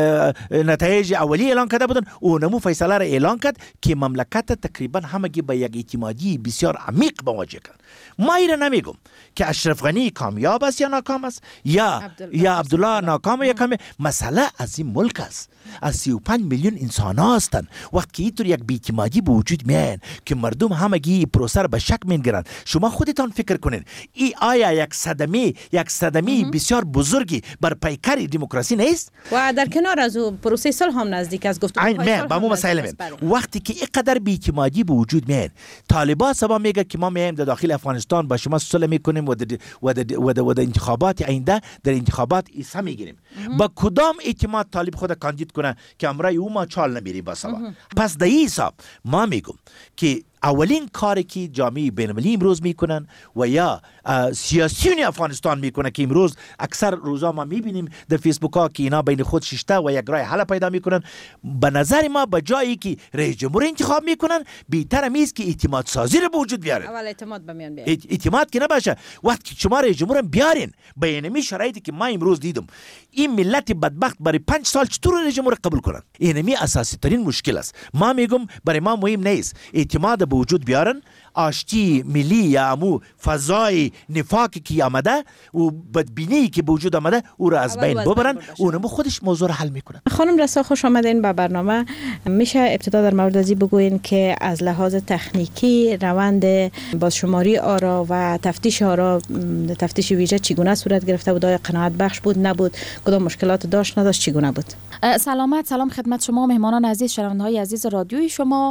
[SPEAKER 6] نتایج اولی اعلان کرده بودن اونمو فیصله را اعلان کرد که مملکت تقریبا همگی به یک اعتمادی بسیار عمیق مواجه کرد. ما ایره نمیگم که اشرف غنی کامیاب است یا ناکام است یا عبدالله یا عبدالله ناکام یا کامه. مسئله از این ملک است، از سی و پنج میلیون انسان هستند. وقتی اینطور یک بی‌اعتمادی به وجود میاد که مردم همگی پروسه را به شک میگیرند، شما خودتان فکر کنین ای آیا یک صدمه یک صدمه بسیار بزرگی بر پیکر دموکراسی نیست؟
[SPEAKER 4] و در کنار از پروسه صلح هم نزدیک از گفتگوهای صلح با مو مسائل می.
[SPEAKER 6] وقتی که اینقدر بی‌اعتمادی به وجود میاد، طالبان سبا میگه که ما میایم در داخل افغانستان با شما صلح میکنیم و در و در و در و در انتخابات آینده در انتخابات ایسا میگیریم. با کدام اعتماد طالب خود کاندید کنه که امرای او ما چال نمیری با سوا؟ پس در این حساب ما میگم که اولین کاری که جامعه بین‌المللی امروز میکنن و یا سیاسیون افغانستان میکنن که امروز اکثر روزا ما میبینیم در فیسبوک ها که اینا بین خود ششته و یک رای حل پیدا میکنن، به نظر ما به جایی که رئیس جمهور انتخاب میکنن بهتر میست که اعتماد سازی رو به وجود بیارن.
[SPEAKER 4] اول اعتماد به میان بیارن.
[SPEAKER 6] اعتماد که نباشه. وقتی شما رئیس جمهور بیارین به اینمی شرایطی که ما امروز دیدم، این ملت بدبخت برای پنج سال چطور رئیس جمهور قبول کنن؟ اینمی اساسی ترین مشکل است. ما میگم برای ما مهم نیست اعتماد به وجود بیارن، آشتی ملی یا امو فضای نفاقی که آمده و بدبینی که به وجود آمده او را از بین ببرن، اونمو خودش موضوع را حل میکنن.
[SPEAKER 4] خانم رسا خوش آمدین به برنامه. میشه ابتدا در مورد ازی بگوین که از لحاظ تکنیکی روند بازشماری آرا و تفتیش آرا، تفتیش ویژه چگونه صورت گرفته بود؟ آیا قناعت بخش بود نبود؟ کدام مشکلات داشت نداشت؟ چگونه بود؟
[SPEAKER 7] سلامت، سلام خدمت شما مهمانان عزیز، شنونده‌های عزیز رادیوی شما.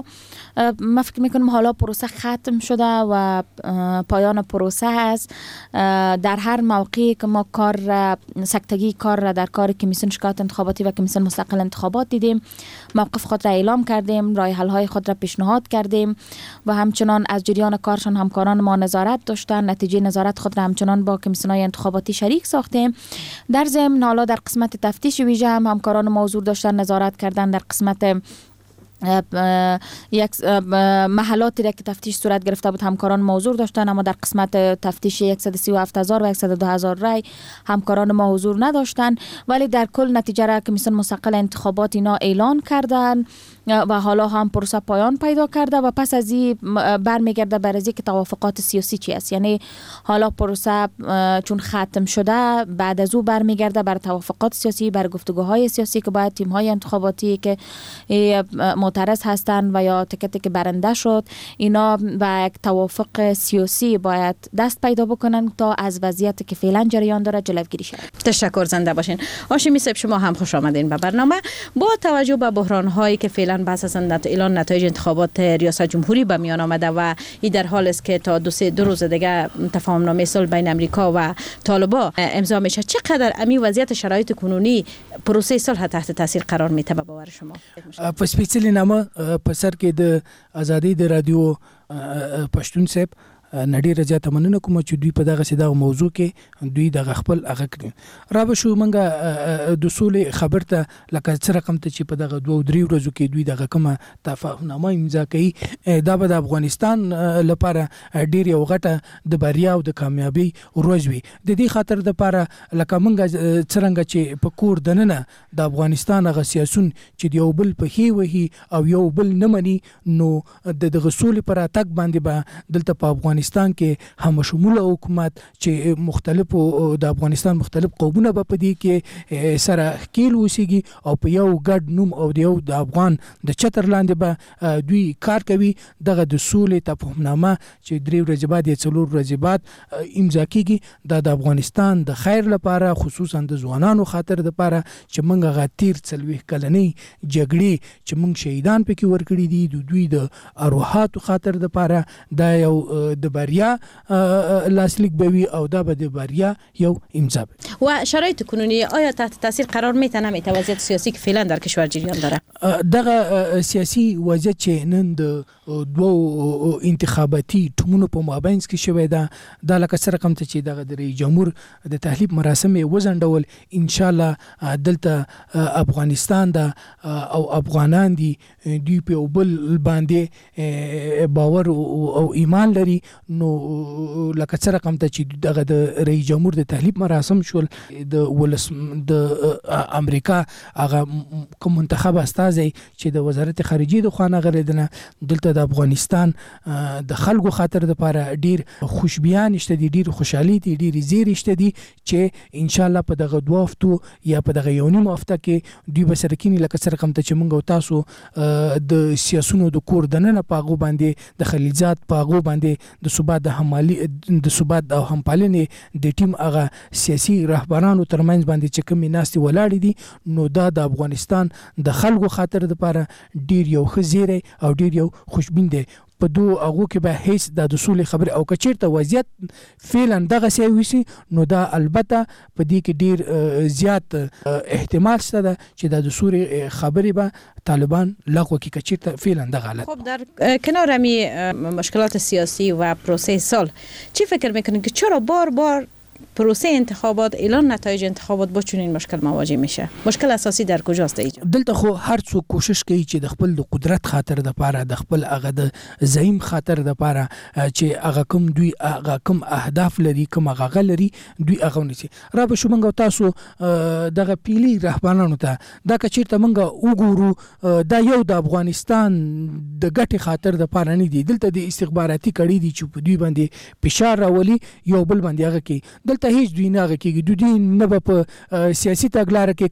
[SPEAKER 7] من فکر میکنم حالا پروسه ختم شده و پایان پروسه است. در هر موقعی که ما کار سکتگی کار را در کار کمیسیون شکایت انتخاباتی و کمیسیون مستقل انتخابات دیدیم، موقف خود را اعلام کردیم، راه حل های خود را پیشنهاد کردیم و همچنان از جریان کارشان همکاران ما نظارت داشتن. نتیجه نظارت خود را همچنان با کمیسیون های انتخاباتی شریک ساختیم. در ضمن حالا در قسمت تفتیش ویژه هم همکاران ما حضور داشتن، نظارت کردن در قسمت یک محلاتی را که تفتیش صورت گرفته بود همکاران ما حضور داشتن، اما در قسمت تفتیش صد و سی و هفت هزار و صد و دو هزار رای همکاران ما حضور نداشتن. ولی در کل نتیجه را کمیسیون مستقل انتخابات اینا اعلان کردن و حالا هم پروسه پایان پیدا کرده و پس از این برمیگرده بر از که توافقات سیاسی چی است. یعنی حالا پروسه چون ختم شده، بعد از او برمیگرده بر توافقات سیاسی، بر گفتگوهای سیاسی که باید تیم های انتخاباتی که معترض هستند و یا تکتی که برنده شد، اینا به یک توافق سیاسی باید دست پیدا بکنن تا از وضعیتی که فعلا جریان داره جلوگیری شود.
[SPEAKER 4] تشکر، زنده باشین. هاشمی صاحب شما هم خوش آمدین به برنامه. با توجه به بحران هایی که فعلا بحث از اعلان نتایج انتخابات ریاست جمهوری به میان آمده و این در حال است که تا دو سه دو روز دیگه تفاهم نامه صلح بین امریکا و طالبان امضا میشه، چقدر امی وضعیت شرایط کنونی پروسه صلح تحت تاثیر قرار میته به باور شما؟
[SPEAKER 5] په سپیڅلي نامه په سر کې د ازادي د رادیو پښتون صاحب نډیره زیاته مننه کوم چې دوی په دغه سیده موضوع کې دوی د خپل هغه کړی را به شو منګه د سولې خبر ته لکه څه رقم ته چې په دغه دوه درې ورځو کې دوی دغه کومه تفاهمنامه امضا کړي، دا به د افغانستان لپاره ډیر یو غټه د بریا او د کامیابی ورځ وي. د دې خاطر د لپاره لکه منګه څنګه چې په کور دننه د افغانستان هغه سیاسون چې یو بل په هی وهي او یو بل نه مني، نو د دغه سولې پر اتک باندې به دلته په افغانستان کې هم شمول حکومت چې مختلفو د افغانستان مختلف قومونه به په دې کې سره کېل اوسېږي او په یو ګډ نوم او د یو د افغان د چتر لاندې به دوی کار کوي. دغه د سولې تفاهمنامه چې درې ورځې بعد یا څلور ورځې بعد امضا کېږي، دا د افغانستان د خیر لپاره، خصوصا د ځوانانو خاطر لپاره چې موږ هغه تیر څلوېښت کلنۍ جګړې چې موږ شهیدان پکې ورکړي دي د دوی د اروحاتو خاطر لپاره دا یو د بریا لاسلیک بوي او دا به د بریا یو امضا بوي.
[SPEAKER 4] و شرایط کنونی آیا تحت تاثیر قرار میتونه نمیته وضعیت سیاسی که فعلا در کشور جریان داره؟
[SPEAKER 5] دغه سیاسی وضعیت چې نن د دوه انتخاباتي ټومونو په مابین کې شوی دا د لکه سره کوم ته چې دغه د رئیس جمهور د تحلیف مراسم وزنډول ان شاء الله دلته افغانستان دا او افغانان دي دوی په بل باندې باور او ایمان لري. نو لکه څه رقم ته چې دغه د رئیس جمهور د تحلیف مراسم شول د ولس د امریکا هغه کوم منتخب استازي چې د وزارت خارجه د خوانه غریدنه دلته د افغانستان د خلکو خاطر د لپاره ډیر خوشبيان شته دي، ډیر خوشحالي دي، ډیر زیری شته دي چې ان شاء الله په دغه دوه هفتو یا په دغه یو نیم هفته کې دوی به سرکینی لکه څه رقم ته چې موږ تاسو د سیاسونو د کور دننه پاغو باندې د خلیلزاد پاغو باندې د ثبات د همالي د ثبات او همپالنې د ټیم هغه سیاسي رهبرانو ترمنځ باندې چې کومې ناستې ولاړې دي، نو دا د افغانستان د خلکو خاطر لپاره ډیر یو خزيره او ډیر یو خوشبین دی. په دوه هغه کې به هیڅ د دسول خبر او کچیرته وضعیت فعلا دغه سی وسی، نو دا البته په دې کې ډیر زیات احتمال شته چې د دسول خبرې به طالبان لغوه کې کچیرته فعلا دغه حالت.
[SPEAKER 4] خب در کنار امی مشکلات سیاسی و پروسه صلح چی فکر میکنید که چرا بار بار پروسه انتخابات اعلان نتایج انتخابات با چنین مشکل مواجه میشه؟ مشکل اساسی در کجاست ایجا؟
[SPEAKER 5] دلته خو هر څوک کوشش کوي چې د خپل د قدرت خاطر د پاره د خپل هغه د زعیم خاطر د پاره چې هغه کوم دوی هغه کوم اهداف لري، کوم هغه لري دوی هغه نشي. را به شو منګو تاسو دغه پیلي رهبرانو ته دا کچیرته منګه وګورو دا یو د افغانستان د ګټي خاطر د پاره نه دی، دلته د استخباراتي کړي دي چې په دوی باندې فشار راولي یو بل باندې هغه کې دلته هیڅ دوی نه کېږي، دوی نه په سیاسي تګلارې کې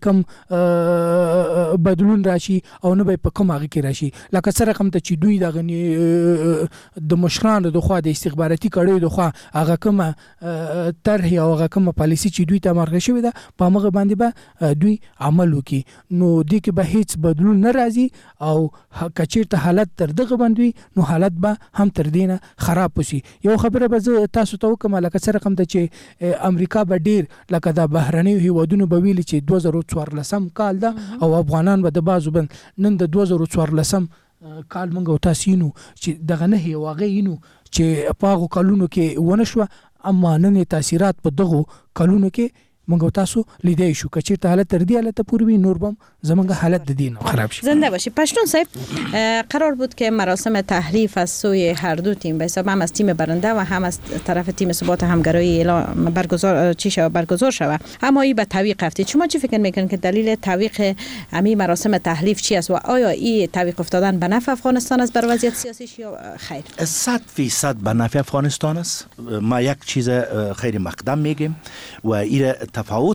[SPEAKER 5] کم بدلون راشي او نه به په کوم هغه کې راشي. لکه سره کوم ته چې دوی دغه د مشرانو د خوا د استخباراتي کړي د خوا هغه کوم طرح او هغه کوم پالیسي چې دوی ته مرغه شوی ده په هغه باندې به دوی عمل وکړي، نو دې کې به هیڅ بدلون نه راځي او کچیرته حالت تر دغه باندې نو حالت به هم تر دینه خراب وشي. یو خبره به تاسو ته وکم لکه سره کوم ته چې امریکا به ډیر لکه د بهرنیو هیوادونو به ویل چې دوه زره څوارلسم کال ده او افغانان به د بازو بند نن د دوه زره څوارلسم کال منګو تاسو نو چې دغه نه هی واقعي نو چې پاغو کلونو کې ونه شو، اما نن تاثیرات په دغه کلونو کې منګو تاسو لیدای شو کچیرته حالت تر دې حالت پورې نور بم زمونږ حالت د دین خراب شي.
[SPEAKER 4] زنده باشی. پشتون صاحب قرار بود که مراسم تحریف از سوی هر دو تیم به حساب هم از تیم برنده و هم از طرف تیم ثبات همگرایی اعلام برگزار چی شود برگزار شود، اما این به تعویق رفته. شما چی فکر میکنید که دلیل تعویق همین مراسم تحریف چی است و آیا این تعویق افتادن به نفع افغانستان است بر وضعیت سیاسیش یا خیر؟
[SPEAKER 6] صد فیصد به نفع افغانستان است. ما یک چیز خیر مقدم میگم و این تفاوت به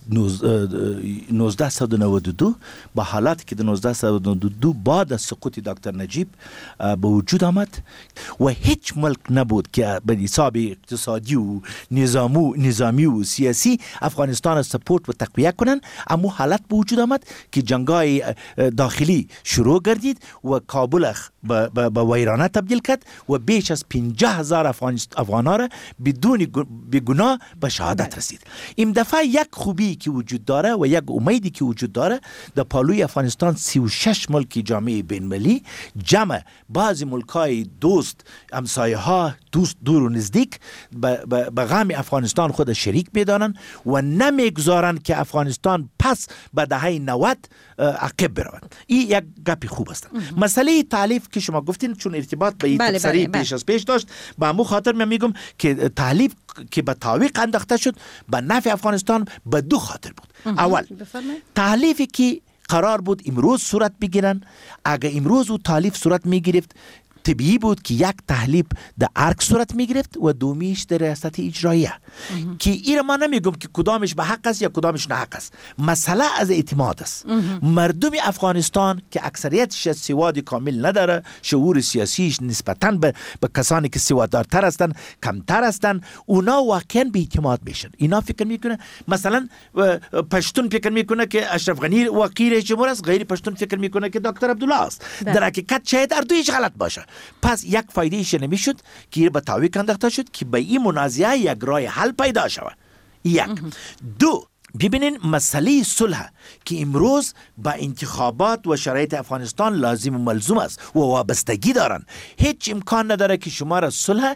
[SPEAKER 6] نوزده نود و دو با حالتی که در نوزده نود و دو بعد از سقوط دکتر نجیب به وجود آمد و هیچ ملک نبود که به حساب اقتصادی و نظامی نظامی و سیاسی افغانستان سپورت و تقویت کنن، اما حالت به وجود آمد که جنگای داخلی شروع گردید و کابل به ویرانه تبدیل کرد و بیش از پنجاه هزار افغان ها را بدون گناه به شهادت رسید. این دفعه یک خوبی که وجود داره و یک امیدی که وجود داره، در پالوی افغانستان سی و شش ملک جامعه بین المللی جمع بعضی ملکای دوست همسایه ها دوست دور و نزدیک به غم افغانستان خود شریک میدانند و نمیگذارن که افغانستان پس به دهه نود عقب برود. این یک گپی خوب است. مسئله تحلیف که شما گفتین چون ارتباط به این تفسیری پیش از پیش داشت، با همون خاطر من میگم که تحلیف که به تعویق انداخته شد به نفع افغانستان به دو خاطر بود. اول تحلیفی که قرار بود امروز صورت بگیرن، اگر امروز او تحلیف صورت میگرفت طبیعی بود که یک تحلیف در ارک صورت میگرفت و دومیش در ریاست اجراییه که این ما نمیگم که کدامش به حق است یا کدامش نه حق است. مسئله از اعتماد است. مردم افغانستان که اکثریتش سواد کامل نداره، شعور سیاسیش نسبتاً به, به کسانی که سواددارتر هستن کمتر هستن، اونا واقعا به اعتماد میشن. اینا فکر میکنه مثلا پشتون فکر میکنه که اشرف غنی وکیل جمهور است، غیر پشتون فکر میکنه که دکتر عبدالله است. در حقیقت شاید هر دویش غلط باشه. پس یک فایده ایش نمیشد که به تعویق انداخته شد که به این منازعه یک راه حل پیدا شود. یک. دو، ببینین مسئله صلح که امروز با انتخابات و شرایط افغانستان لازم و ملزوم است و وابستگی دارن، هیچ امکان نداره که شما را صلح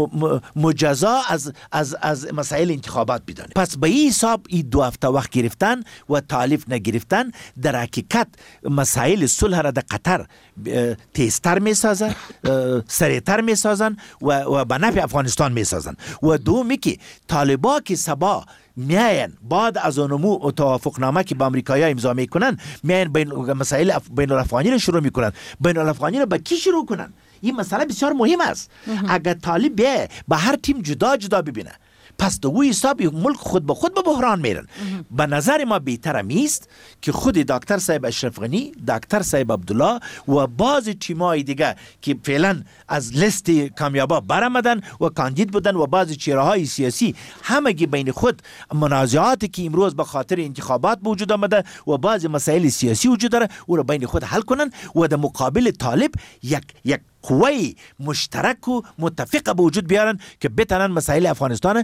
[SPEAKER 6] مجزا از از از مسائل انتخابات بدانید. پس به این حساب این دو هفته وقت گرفتن و تالیف نگرفتن در حقیقت مسائل صلح را در قطر تیزتر می سازن، سریعتر می سازن و و به نفع افغانستان می سازن. و دومی که طالبا که سبا میاین بعد از اونمو توافق نامه که با امریکایی امضا میکنن میاین بین مسائل بین الافغانی رو شروع میکنن. بین الافغانی رو با کی شروع کنن؟ این مسئله بسیار مهم است. اگر طالب به به هر تیم جدا جدا ببینه، پس دو حساب ملک خود به خود به بحران میرن. به نظر ما بهتر میست که خود دکتر صاحب اشرف غنی، دکتر صاحب عبدالله و بعض تیمای دیگه که فعلا از لیست کامیابا برآمدن و کاندید بودن و بعض چهره‌های سیاسی همگی بین خود منازعاتی که امروز به خاطر انتخابات وجود آمده و بعض مسائل سیاسی وجود داره او را بین خود حل کنن و در مقابل طالب یک یک قوی مشترک و متفق به وجود بیارن که بتونن مسائل افغانستان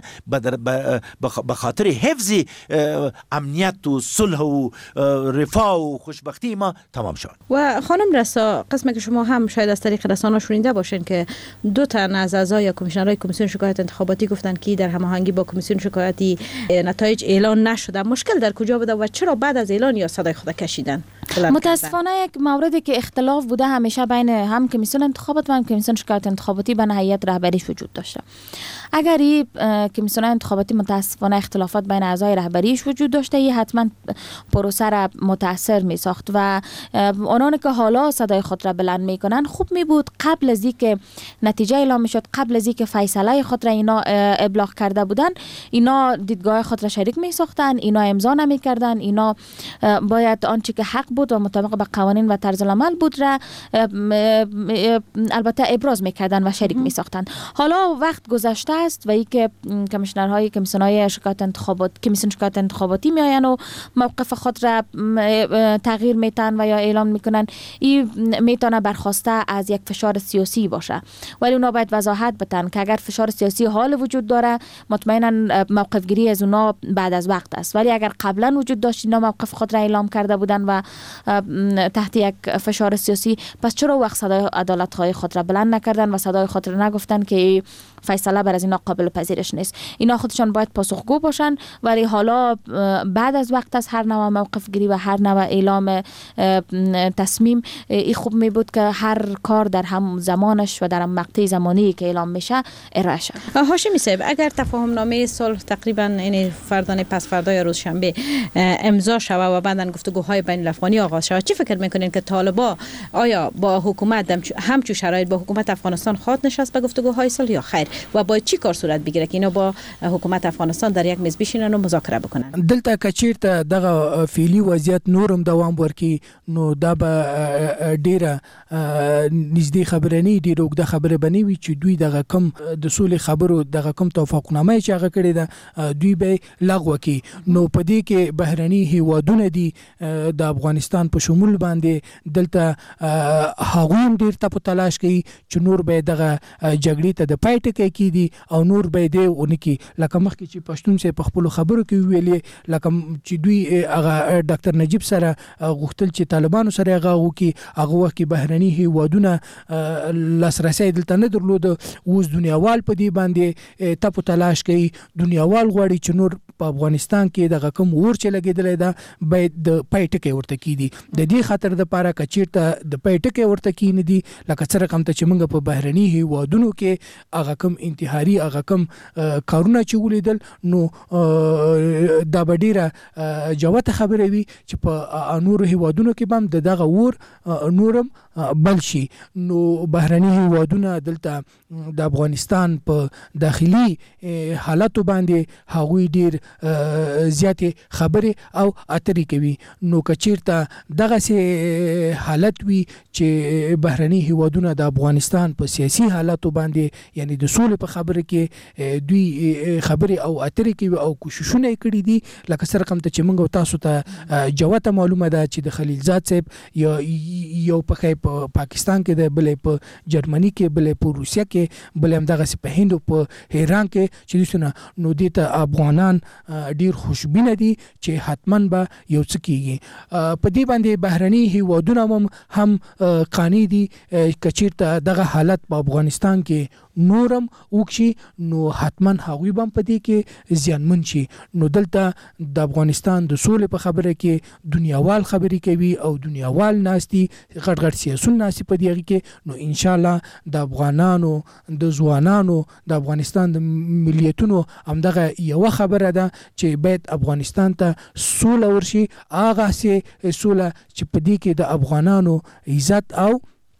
[SPEAKER 6] به خاطر حفظ امنیت و صلح و رفاه و خوشبختی ما تمام شد.
[SPEAKER 4] و خانم رسا، قسمی که شما هم شاید از طریق رسانه شنیده باشین که دو تا از اعضای کمیسیونرهای کمیسیون شکایت انتخاباتی گفتن که در هماهنگی با کمیسیون شکایتی نتایج اعلان نشده. مشکل در کجا بوده و چرا بعد از اعلان یا صدای خود کشیدن؟
[SPEAKER 7] متاسفانه یک موردی که اختلاف بوده همیشه بین هم کمیسیون انتخابات و هم کمیسیون شکایت انتخاباتی بین هیئت رهبریش وجود داشته. اگر این کمیسیون انتخاباتی متاسفانه اختلافات بین اعضای رهبریش وجود داشته، این حتما پروسه را متاثر می ساخت و آنانی که حالا صدای خود را بلند می کنن خوب می بود قبل از اینکه نتیجه اعلام می شد، قبل از اینکه فیصله خود را اینا ابلاغ کرده بودن، اینا دیدگاه خود را شریک می ساختن، اینا امضا نمی کردن، اینا باید آنچه که حق بود و مطابق به قوانین و طرز العمل بود را البته ابراز میکردن و شریک میساختن. حالا وقت گذشته است و ای که کمیشنرهای کمیسیونهای شکایت انتخابات کمیسیون شکایت انتخاباتی میآین و موقف خود را تغییر میتن و یا اعلام میکنن، این میتونه برخواسته از یک فشار سیاسی باشه، ولی اونا باید وضاحت بدن که اگر فشار سیاسی حال وجود داره مطمئنا موقف گیری از اونا بعد از وقت است، ولی اگر قبلا وجود داشت اینا موقف خود را اعلام کرده بودن و تحت یک فشار سیاسی، پس چرا وقت صدای عدالت های خود را بلند نکردن و صدای خود را نگفتن که فیصله بر از اینا قابل پذیرش نیست؟ اینا خودشان باید پاسخگو باشن، ولی حالا بعد از وقت از هر نوع موقف گیری و هر نوع اعلام تصمیم، این خوب می بود که هر کار در هم زمانش و در هم مقطع زمانی که اعلام میشه ارائه شد.
[SPEAKER 4] هاشمی صاحب، اگر تفاهم نامه صلح تقریبا یعنی فردان پس فردا یا روز شنبه امضا شود و بعدن گفتگوهای بین الافغانی پارلمانی آغاز شود. چی فکر میکنین که طالبا آیا با حکومت همچو شرایط با حکومت افغانستان خواهد نشست به گفتگوهای صلح یا خیر و با چی کار صورت بگیره که اینا با حکومت افغانستان در یک میز بشینن و مذاکره بکنن؟
[SPEAKER 5] دلته کچیرته دغه فعلی وضعیت نورم دوام ورکي نو دا به ډیره نږدې خبره نه ډیره اوږده خبره بنوي وي چې دوی دغه کم د سولې خبرو دغه کم توافقنامه چې هغه کړی ده دوی به لغوه کړي. نو په دې کې بهرني هیوادونه دي د افغانستان په شمول باندې دلته هغوی هم ډیر ته په تلاش کوي چې نور به دغه جګړې ته د پای ټکی کیدي او نور به دی اونکي لکه مخکې چې پښتون سي په خپل خبرو کې ویلې لکه چې دوی هغه ډاکټر نجیب سره غوښتل چې طالبانو سره هغه وکي هغه وخت بهرني هیوادونه لاسرسي دلته نه درلود. اوس دنیاوال په دې باندې ته په تلاش کوي دنیاوال غواړي چې نور په افغانستان کې دغه کوم ور چې لګیدل ده باید د پای ټکی ورته کیدي. د دې خاطر د پاره کچیرته د پای ټکی ورته کینې دي لکه څنګه کوم ته چې موږ په بهرني هیوادونو کې هغه کوم انتحاري هغه کوم کارونه چې ولیدل نو دا ډیره جوته خبره وي چې په نور هیوادونو کې هم دغه ور نورم بل شي. نو بهرني هیوادونه دلته د افغانستان په داخلي حالاتو باندې هغوی ډیر زیاتې خبرې او اترې کوي. نو کچیرته دغه سي حالت وي چې بهرني هیوادونه د افغانستان په سیاسي حالاتو باندې یعنی د سولې په خبره کې دوی خبرې او اترې کوي او کوششونه کړي دي لکه سره کوم ته چې موږ تاسو ته جوته معلومه ده چې د خلیلزاد صاحب یو یو په په پاکستان کې د بلې په جرمني کې بلې په روسیا کې بلې هم دغه په هند او په ایران کې چې دسونه نو دې ته افغانان ډیر خوشبینه دي چې حتما به یو څه کیږي. په دې باندې بهرني هیوادونه هم هم قانع دي کچیرته دغه حالت په افغانستان کې نورم وکشي نو حتما هغوی هم په دې کې زیانمن شي. نو دلته د افغانستان د سولې په خبره کې دنیاوال خبرې کوي او دنیاوال ناستي غټ غټ سیاسون ناسي په دې کې. نو ان شاء الله د افغانانو د ځوانانو د افغانستان د ملیتونو همدغه یو خبره ده چې باید افغانستان ته سوله ورشي هغه سي سوله چې په دې کې د افغانانو عزت او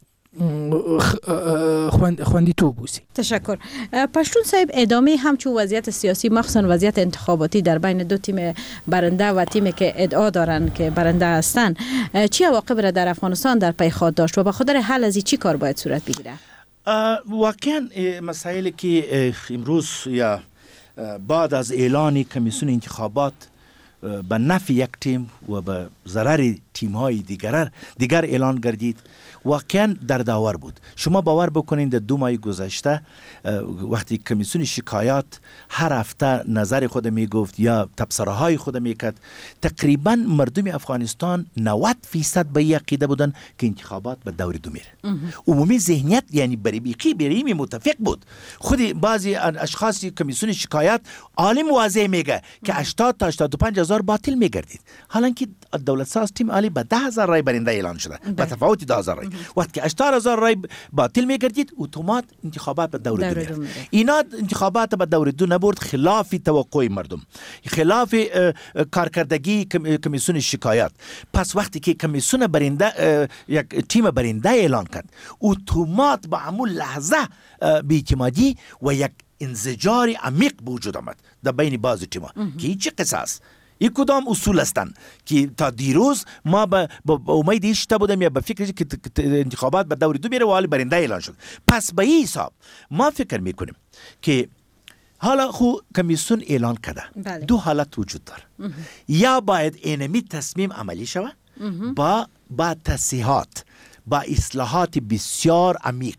[SPEAKER 5] خوندیتوب وسی.
[SPEAKER 4] تشکر. پشتون صاحب ادامه همچون وضعیت سیاسی مخصوصا وضعیت انتخاباتی در بین دو تیم برنده و تیمی که ادعا دارن که برنده هستن چی عواقب را در افغانستان در پی خواهد داشت و به خاطر حل از چی کار باید صورت بگیره؟
[SPEAKER 6] واقعا مسائلی که امروز یا بعد از اعلان کمیسیون انتخابات به نفع یک تیم و به ضرر تیم های دیگر دیگر اعلان گردید واقعا دردآور بود. شما باور بکنید در دو ماه گذشته وقتی کمیسیون شکایات هر هفته نظر خود می گفت یا تبصره های خود می کرد تقریبا مردم افغانستان نود فیصد به عقیده بودن که انتخابات به دور دو میره. عمومی ذهنیت یعنی بری بیقی بریم متفق بود. خود بعضی اشخاص کمیسیون شکایات عالم واضح میگه که هشتاد تا هشتاد و پنج هزار باطل میگردید حالانکه دولت ساز تیم عالی به ده هزار رای برنده اعلان شده به تفاوت ده هزار رای. وقتی که هشتاد هزار رای باطل میگردید اتومات انتخابات به دور دو میره. اینا انتخابات به دور دو نبرد خلاف توقع مردم خلاف کارکردگی کمیسیون شکایات. پس وقتی که کمیسیون برنده یک تیم برنده اعلان کرد اتومات با همون لحظه بی‌اعتمادی و یک انزجار عمیق به وجود آمد در بین بعض تیم‌ها که هیچ قصاص این کدام اصول هستند که تا دیروز ما به امید ایشته بودیم یا به فکر که انتخابات به دور دو میره و حال برنده اعلان شد. پس به این حساب ما فکر میکنیم که حالا خو کمیسیون اعلان کرده بله. دو حالت وجود داره. یا باید اینمی تصمیم عملی شود با با تصحیحات با اصلاحات بسیار عمیق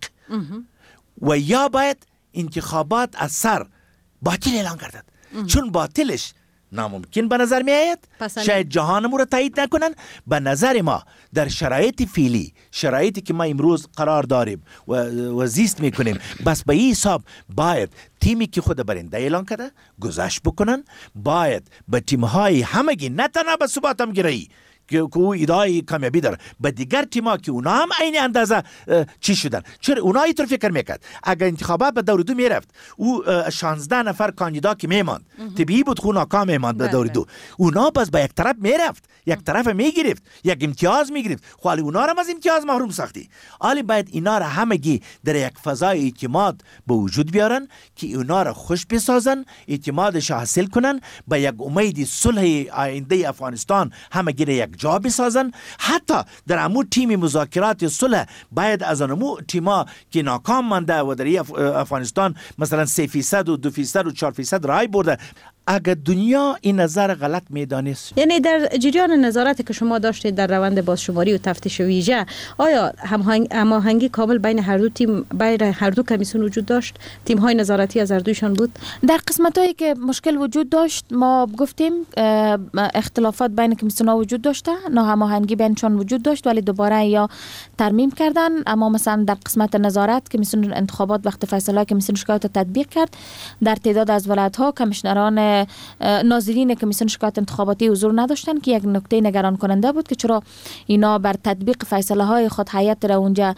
[SPEAKER 6] و یا باید انتخابات از سر باطل اعلان گردد چون باطلش ناممکن به نظر می آید شاید جهانمون را تایید نکنن. به نظر ما در شرایط فعلی شرایطی که ما امروز قرار داریم و, و زیست میکنیم بس به این حساب باید تیمی که خود برنده اعلان کرده گذشت بکنن. باید به تیم‌های همگی نه تنها به ثبات هم گرایی که او ایدای کامیابی داره. به دیگر تیم‌ها که اونا هم عین اندازه چی شدن، چرا اونا اینطور فکر میکرد اگر انتخابات به دور دو میرفت او شانزده نفر کاندیدا که میماند طبیعی بود خو ناکام میماند به دور دو، اونا بس به یک طرف میرفت، یک طرف میگرفت، یک امتیاز میگرفت، خالی اونا را از امتیاز محروم ساختی. حالی باید اینا را همگی در یک فضای اعتماد به وجود بیارن که اونا را خوش بسازن، اعتمادش حاصل کنن، به یک امید صلح آینده افغانستان همگی را یک جا بسازن. حتی در امو تیم مذاکرات صلح باید از انمو تیما که ناکام مانده و در افغانستان مثلا سه فیصد و دو فیصد و چهار فیصد رای برده، اگر دنیا این نظر غلط میدانست.
[SPEAKER 4] یعنی در جریان نظارتی که شما داشتید در روند بازشماری و تفتیش ویژه، آیا هماهنگی کامل بین هر دو تیم، بین هر دو کمیسیون وجود داشت؟ تیم های نظارتی از هر دویشان بود؟
[SPEAKER 7] در قسمت هایی که مشکل وجود داشت ما گفتیم اختلافات بین کمیسیون ها وجود داشته، ناهماهنگی بینشان وجود داشت، ولی دوباره یا ترمیم کردن. اما مثلا در قسمت نظارت کمیسیون انتخابات وقت فیصله کمیسیون شکایات تطبیق کرد. در تعداد از ولایت ها کمیشنران ناظرین کمیسیون شکایات انتخاباتی حضور نداشتن که یک نکته نگران کننده بود که چرا اینا بر تطبیق فیصله های خود هیئت را اونجا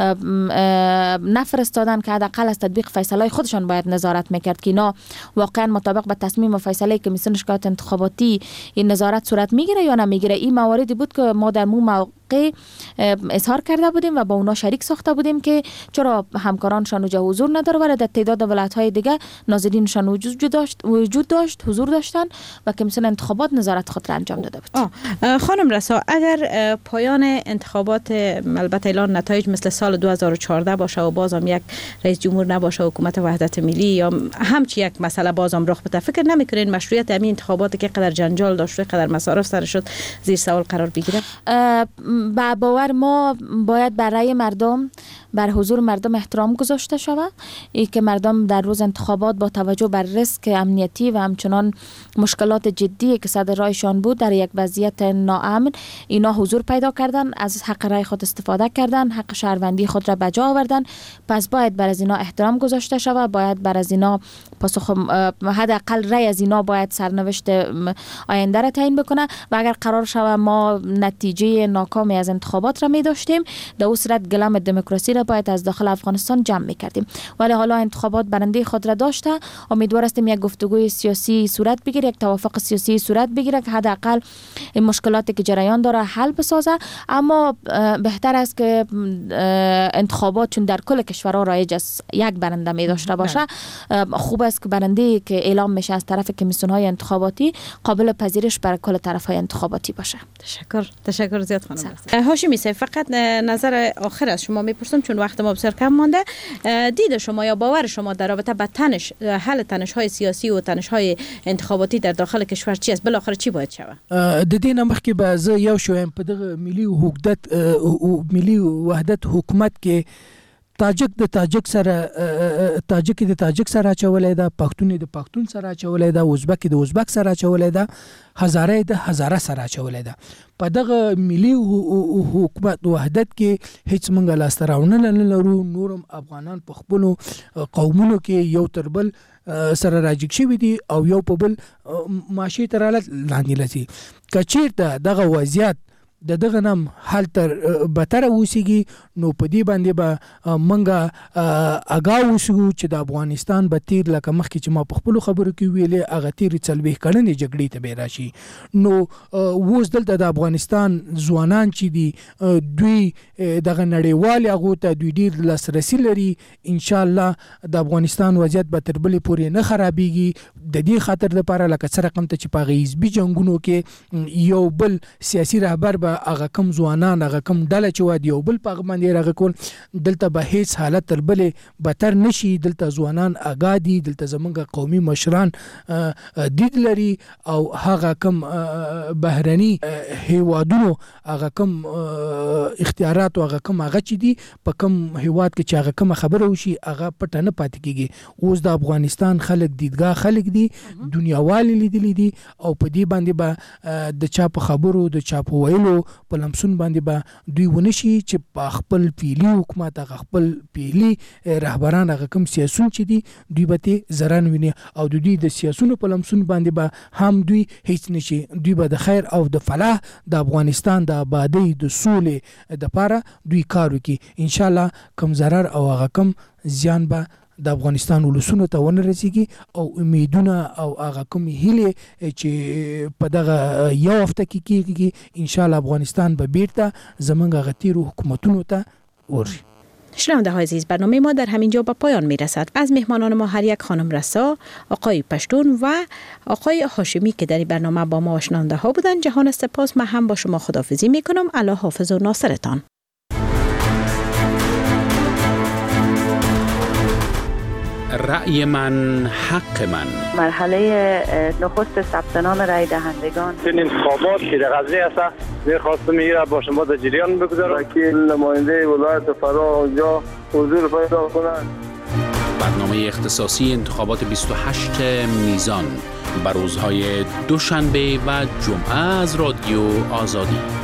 [SPEAKER 7] نفرستادن که حداقل از تطبیق فیصله های خودشان باید نظارت میکرد که اینا واقعا مطابق به تصمیم و فیصله کمیسیون شکایات انتخاباتی این نظارت صورت میگیره یا نمیگیره. این مواردی بود که ما در مو موقع اظهار کرده بودیم و با اونا شریک ساخته بودیم که چرا همکارانشان اونجا حضور نداره، ولی در تعداد ولایت‌های دیگه ناظرینشان وجود داشت وجود داشت حضور داشتن و کمیسیون انتخابات نظارت خود را انجام داده بود.
[SPEAKER 4] خانم رسا، اگر پایان انتخابات البته اعلان نتایج مثل سال دو هزار و چهارده باشه و بازم یک رئیس جمهور نباشه، حکومت وحدت ملی یا همچی یک مسئله بازم رخ بده، فکر نمی‌کنین مشروعیت همین انتخاباتی که قدر جنجال داشت و قدر مصارف سر شد زیر سوال قرار بگیره؟
[SPEAKER 7] با باور ما باید بر رأی مردم، بر حضور مردم احترام گذاشته شود. ای که مردم در روز انتخابات با توجه بر ریسک امنیتی و همچنان مشکلات جدی که صدر رایشان بود در یک وضعیت ناامن اینا حضور پیدا کردن، از حق رای خود استفاده کردن، حق شهروندی خود را بجا آوردن. پس باید بر از اینا احترام گذاشته شود، باید بر از اینا پاسخ حداقل رای از اینا باید سرنوشت آینده را تعیین بکنه. و اگر قرار شود ما نتیجه ناکامی از انتخابات را می داشتیم، در اون صورت گلم دموکراسی را باید از داخل افغانستان جمع میکردیم. ولی حالا انتخابات برنده خود را داشته، امیدوار هستیم یک گفتگوی سیاسی صورت بگیره، یک توافق سیاسی صورت بگیره که حداقل این مشکلاتی که جریان داره حل بسازه. اما بهتر است که انتخابات چون در کل کشورها رایج است یک برنده می داشته باشه، خوب است که برنده که اعلام میشه از طرف کمیسیون های انتخاباتی قابل پذیرش برای کل طرف های انتخاباتی باشه.
[SPEAKER 4] تشکر تشکر زیاد خانم. هاشمی صاحب، فقط نظر آخر از شما میپرسم چون وقت ما بسیار کم مانده. دید شما یا باور شما در رابطه با تنش حل تنش های سیاسی و تنش های انتخاباتی در داخل کشور چی است؟ بالاخره چی باید شود؟
[SPEAKER 5] د دې نه مخکې به زه یو شویم په دغه ملي وحدت ملي وحدت حکومت کې تاجک د تاجک سره تاجک د تاجک سره اچولې ده، پښتون د پښتون سره اچولې ده، ازبک د ازبک سره اچولې ده، هزاره د هزاره سره اچولې ده. په دغه ملي حکومت وحدت کې هیڅ منګه لاسته راوړنه نه لرو. نورم افغانان په خپلو قومونو کې یو تر بل سره راجګ شوي دي او یو په بل معاشي ترالت لاندې لسي. که چیرته دغه وضعیت د دغه نم حل تر بتر اوسیږي نو په دې باندې به منګه اگاو اوسو چې د افغانستان به تیر لکه مخکې چې ما په خپل خبرو کې ویلې هغه تیر څلوېښت کلنې جګړې ته به راشي. نو اوس دلته د افغانستان ځوانان چې دي دوی دغه نړیوال هغو ته دوی ډیر لاسرسي لري. ان شاء الله د افغانستان وضعیت به تر بلې پورې نه خرابېږي. د دې خاطر دپاره لکه څه رقم ته چې په هغه حزبي جنګونو کې یو بل سیاسي رهبر به هغه کم ځوانان هغه کم ډله چې وه د یو بل په هغه باندې هغه کول، دلته به هیڅ حالت تر بلې بدتر نشي. دلته ځوانان آګاه دي، دلته زمونږ قومي مشران دید لري او هغه کم بهرني هیوادونو هغه کم اختیارات او هغه کم هغه چې دي په کم هیواد کې چې هغه کم خبره وشي هغه پټه نه پاتې کېږي. اوس د افغانستان خلک دیدګاه خلک دي، دنیاوالې لیدلي دي او په دې باندې به د چا په خبرو د چا په ویلو په لمسون باندې به دوی ونشي چې په خپل پیلي حکومت هغه خپل پیلي رهبران هغه کوم سیاسون چې دي دوی به ته زران ویني او د دوی د سیاسونو په لمسون باندې به هم دوی هیڅ نشي. دوی به د خیر او د فلاح د افغانستان د آبادی د سولې د پاره دوی کار وکړي. ان شاء الله کم ضرر او هغه کم زیان به د افغانستان ولسونو ته ونه رسیږي او امیدونه او هغه کوم هیله چې په دغه یو هفته کې کېږي ان شاء الله افغانستان به بیرته زمونږ غتیرو حکومتونو ته ورشي.
[SPEAKER 4] شنونده های عزیز، برنامه ما در همین جا به پایان می رسد. از مهمانان ما هر یک خانم رسا، آقای پشتون و آقای هاشمی که در این برنامه با ما و شنونده ها بودن جهان سپاس. من هم با شما خداحافظی می کنم. الله حافظ و ناصرتان.
[SPEAKER 1] رأی من حق من.
[SPEAKER 8] مرحله نخست ثبت نام رای دهندگان.
[SPEAKER 9] این انتخابات که در قضیه است می‌خواستم میره با شما در جریان بگذارم. وکیل نماینده ولایت فرا اونجا حضور پیدا کنند.
[SPEAKER 1] برنامه اختصاصی انتخابات بیست و هشتم میزان بر روزهای دوشنبه و جمعه از رادیو آزادی.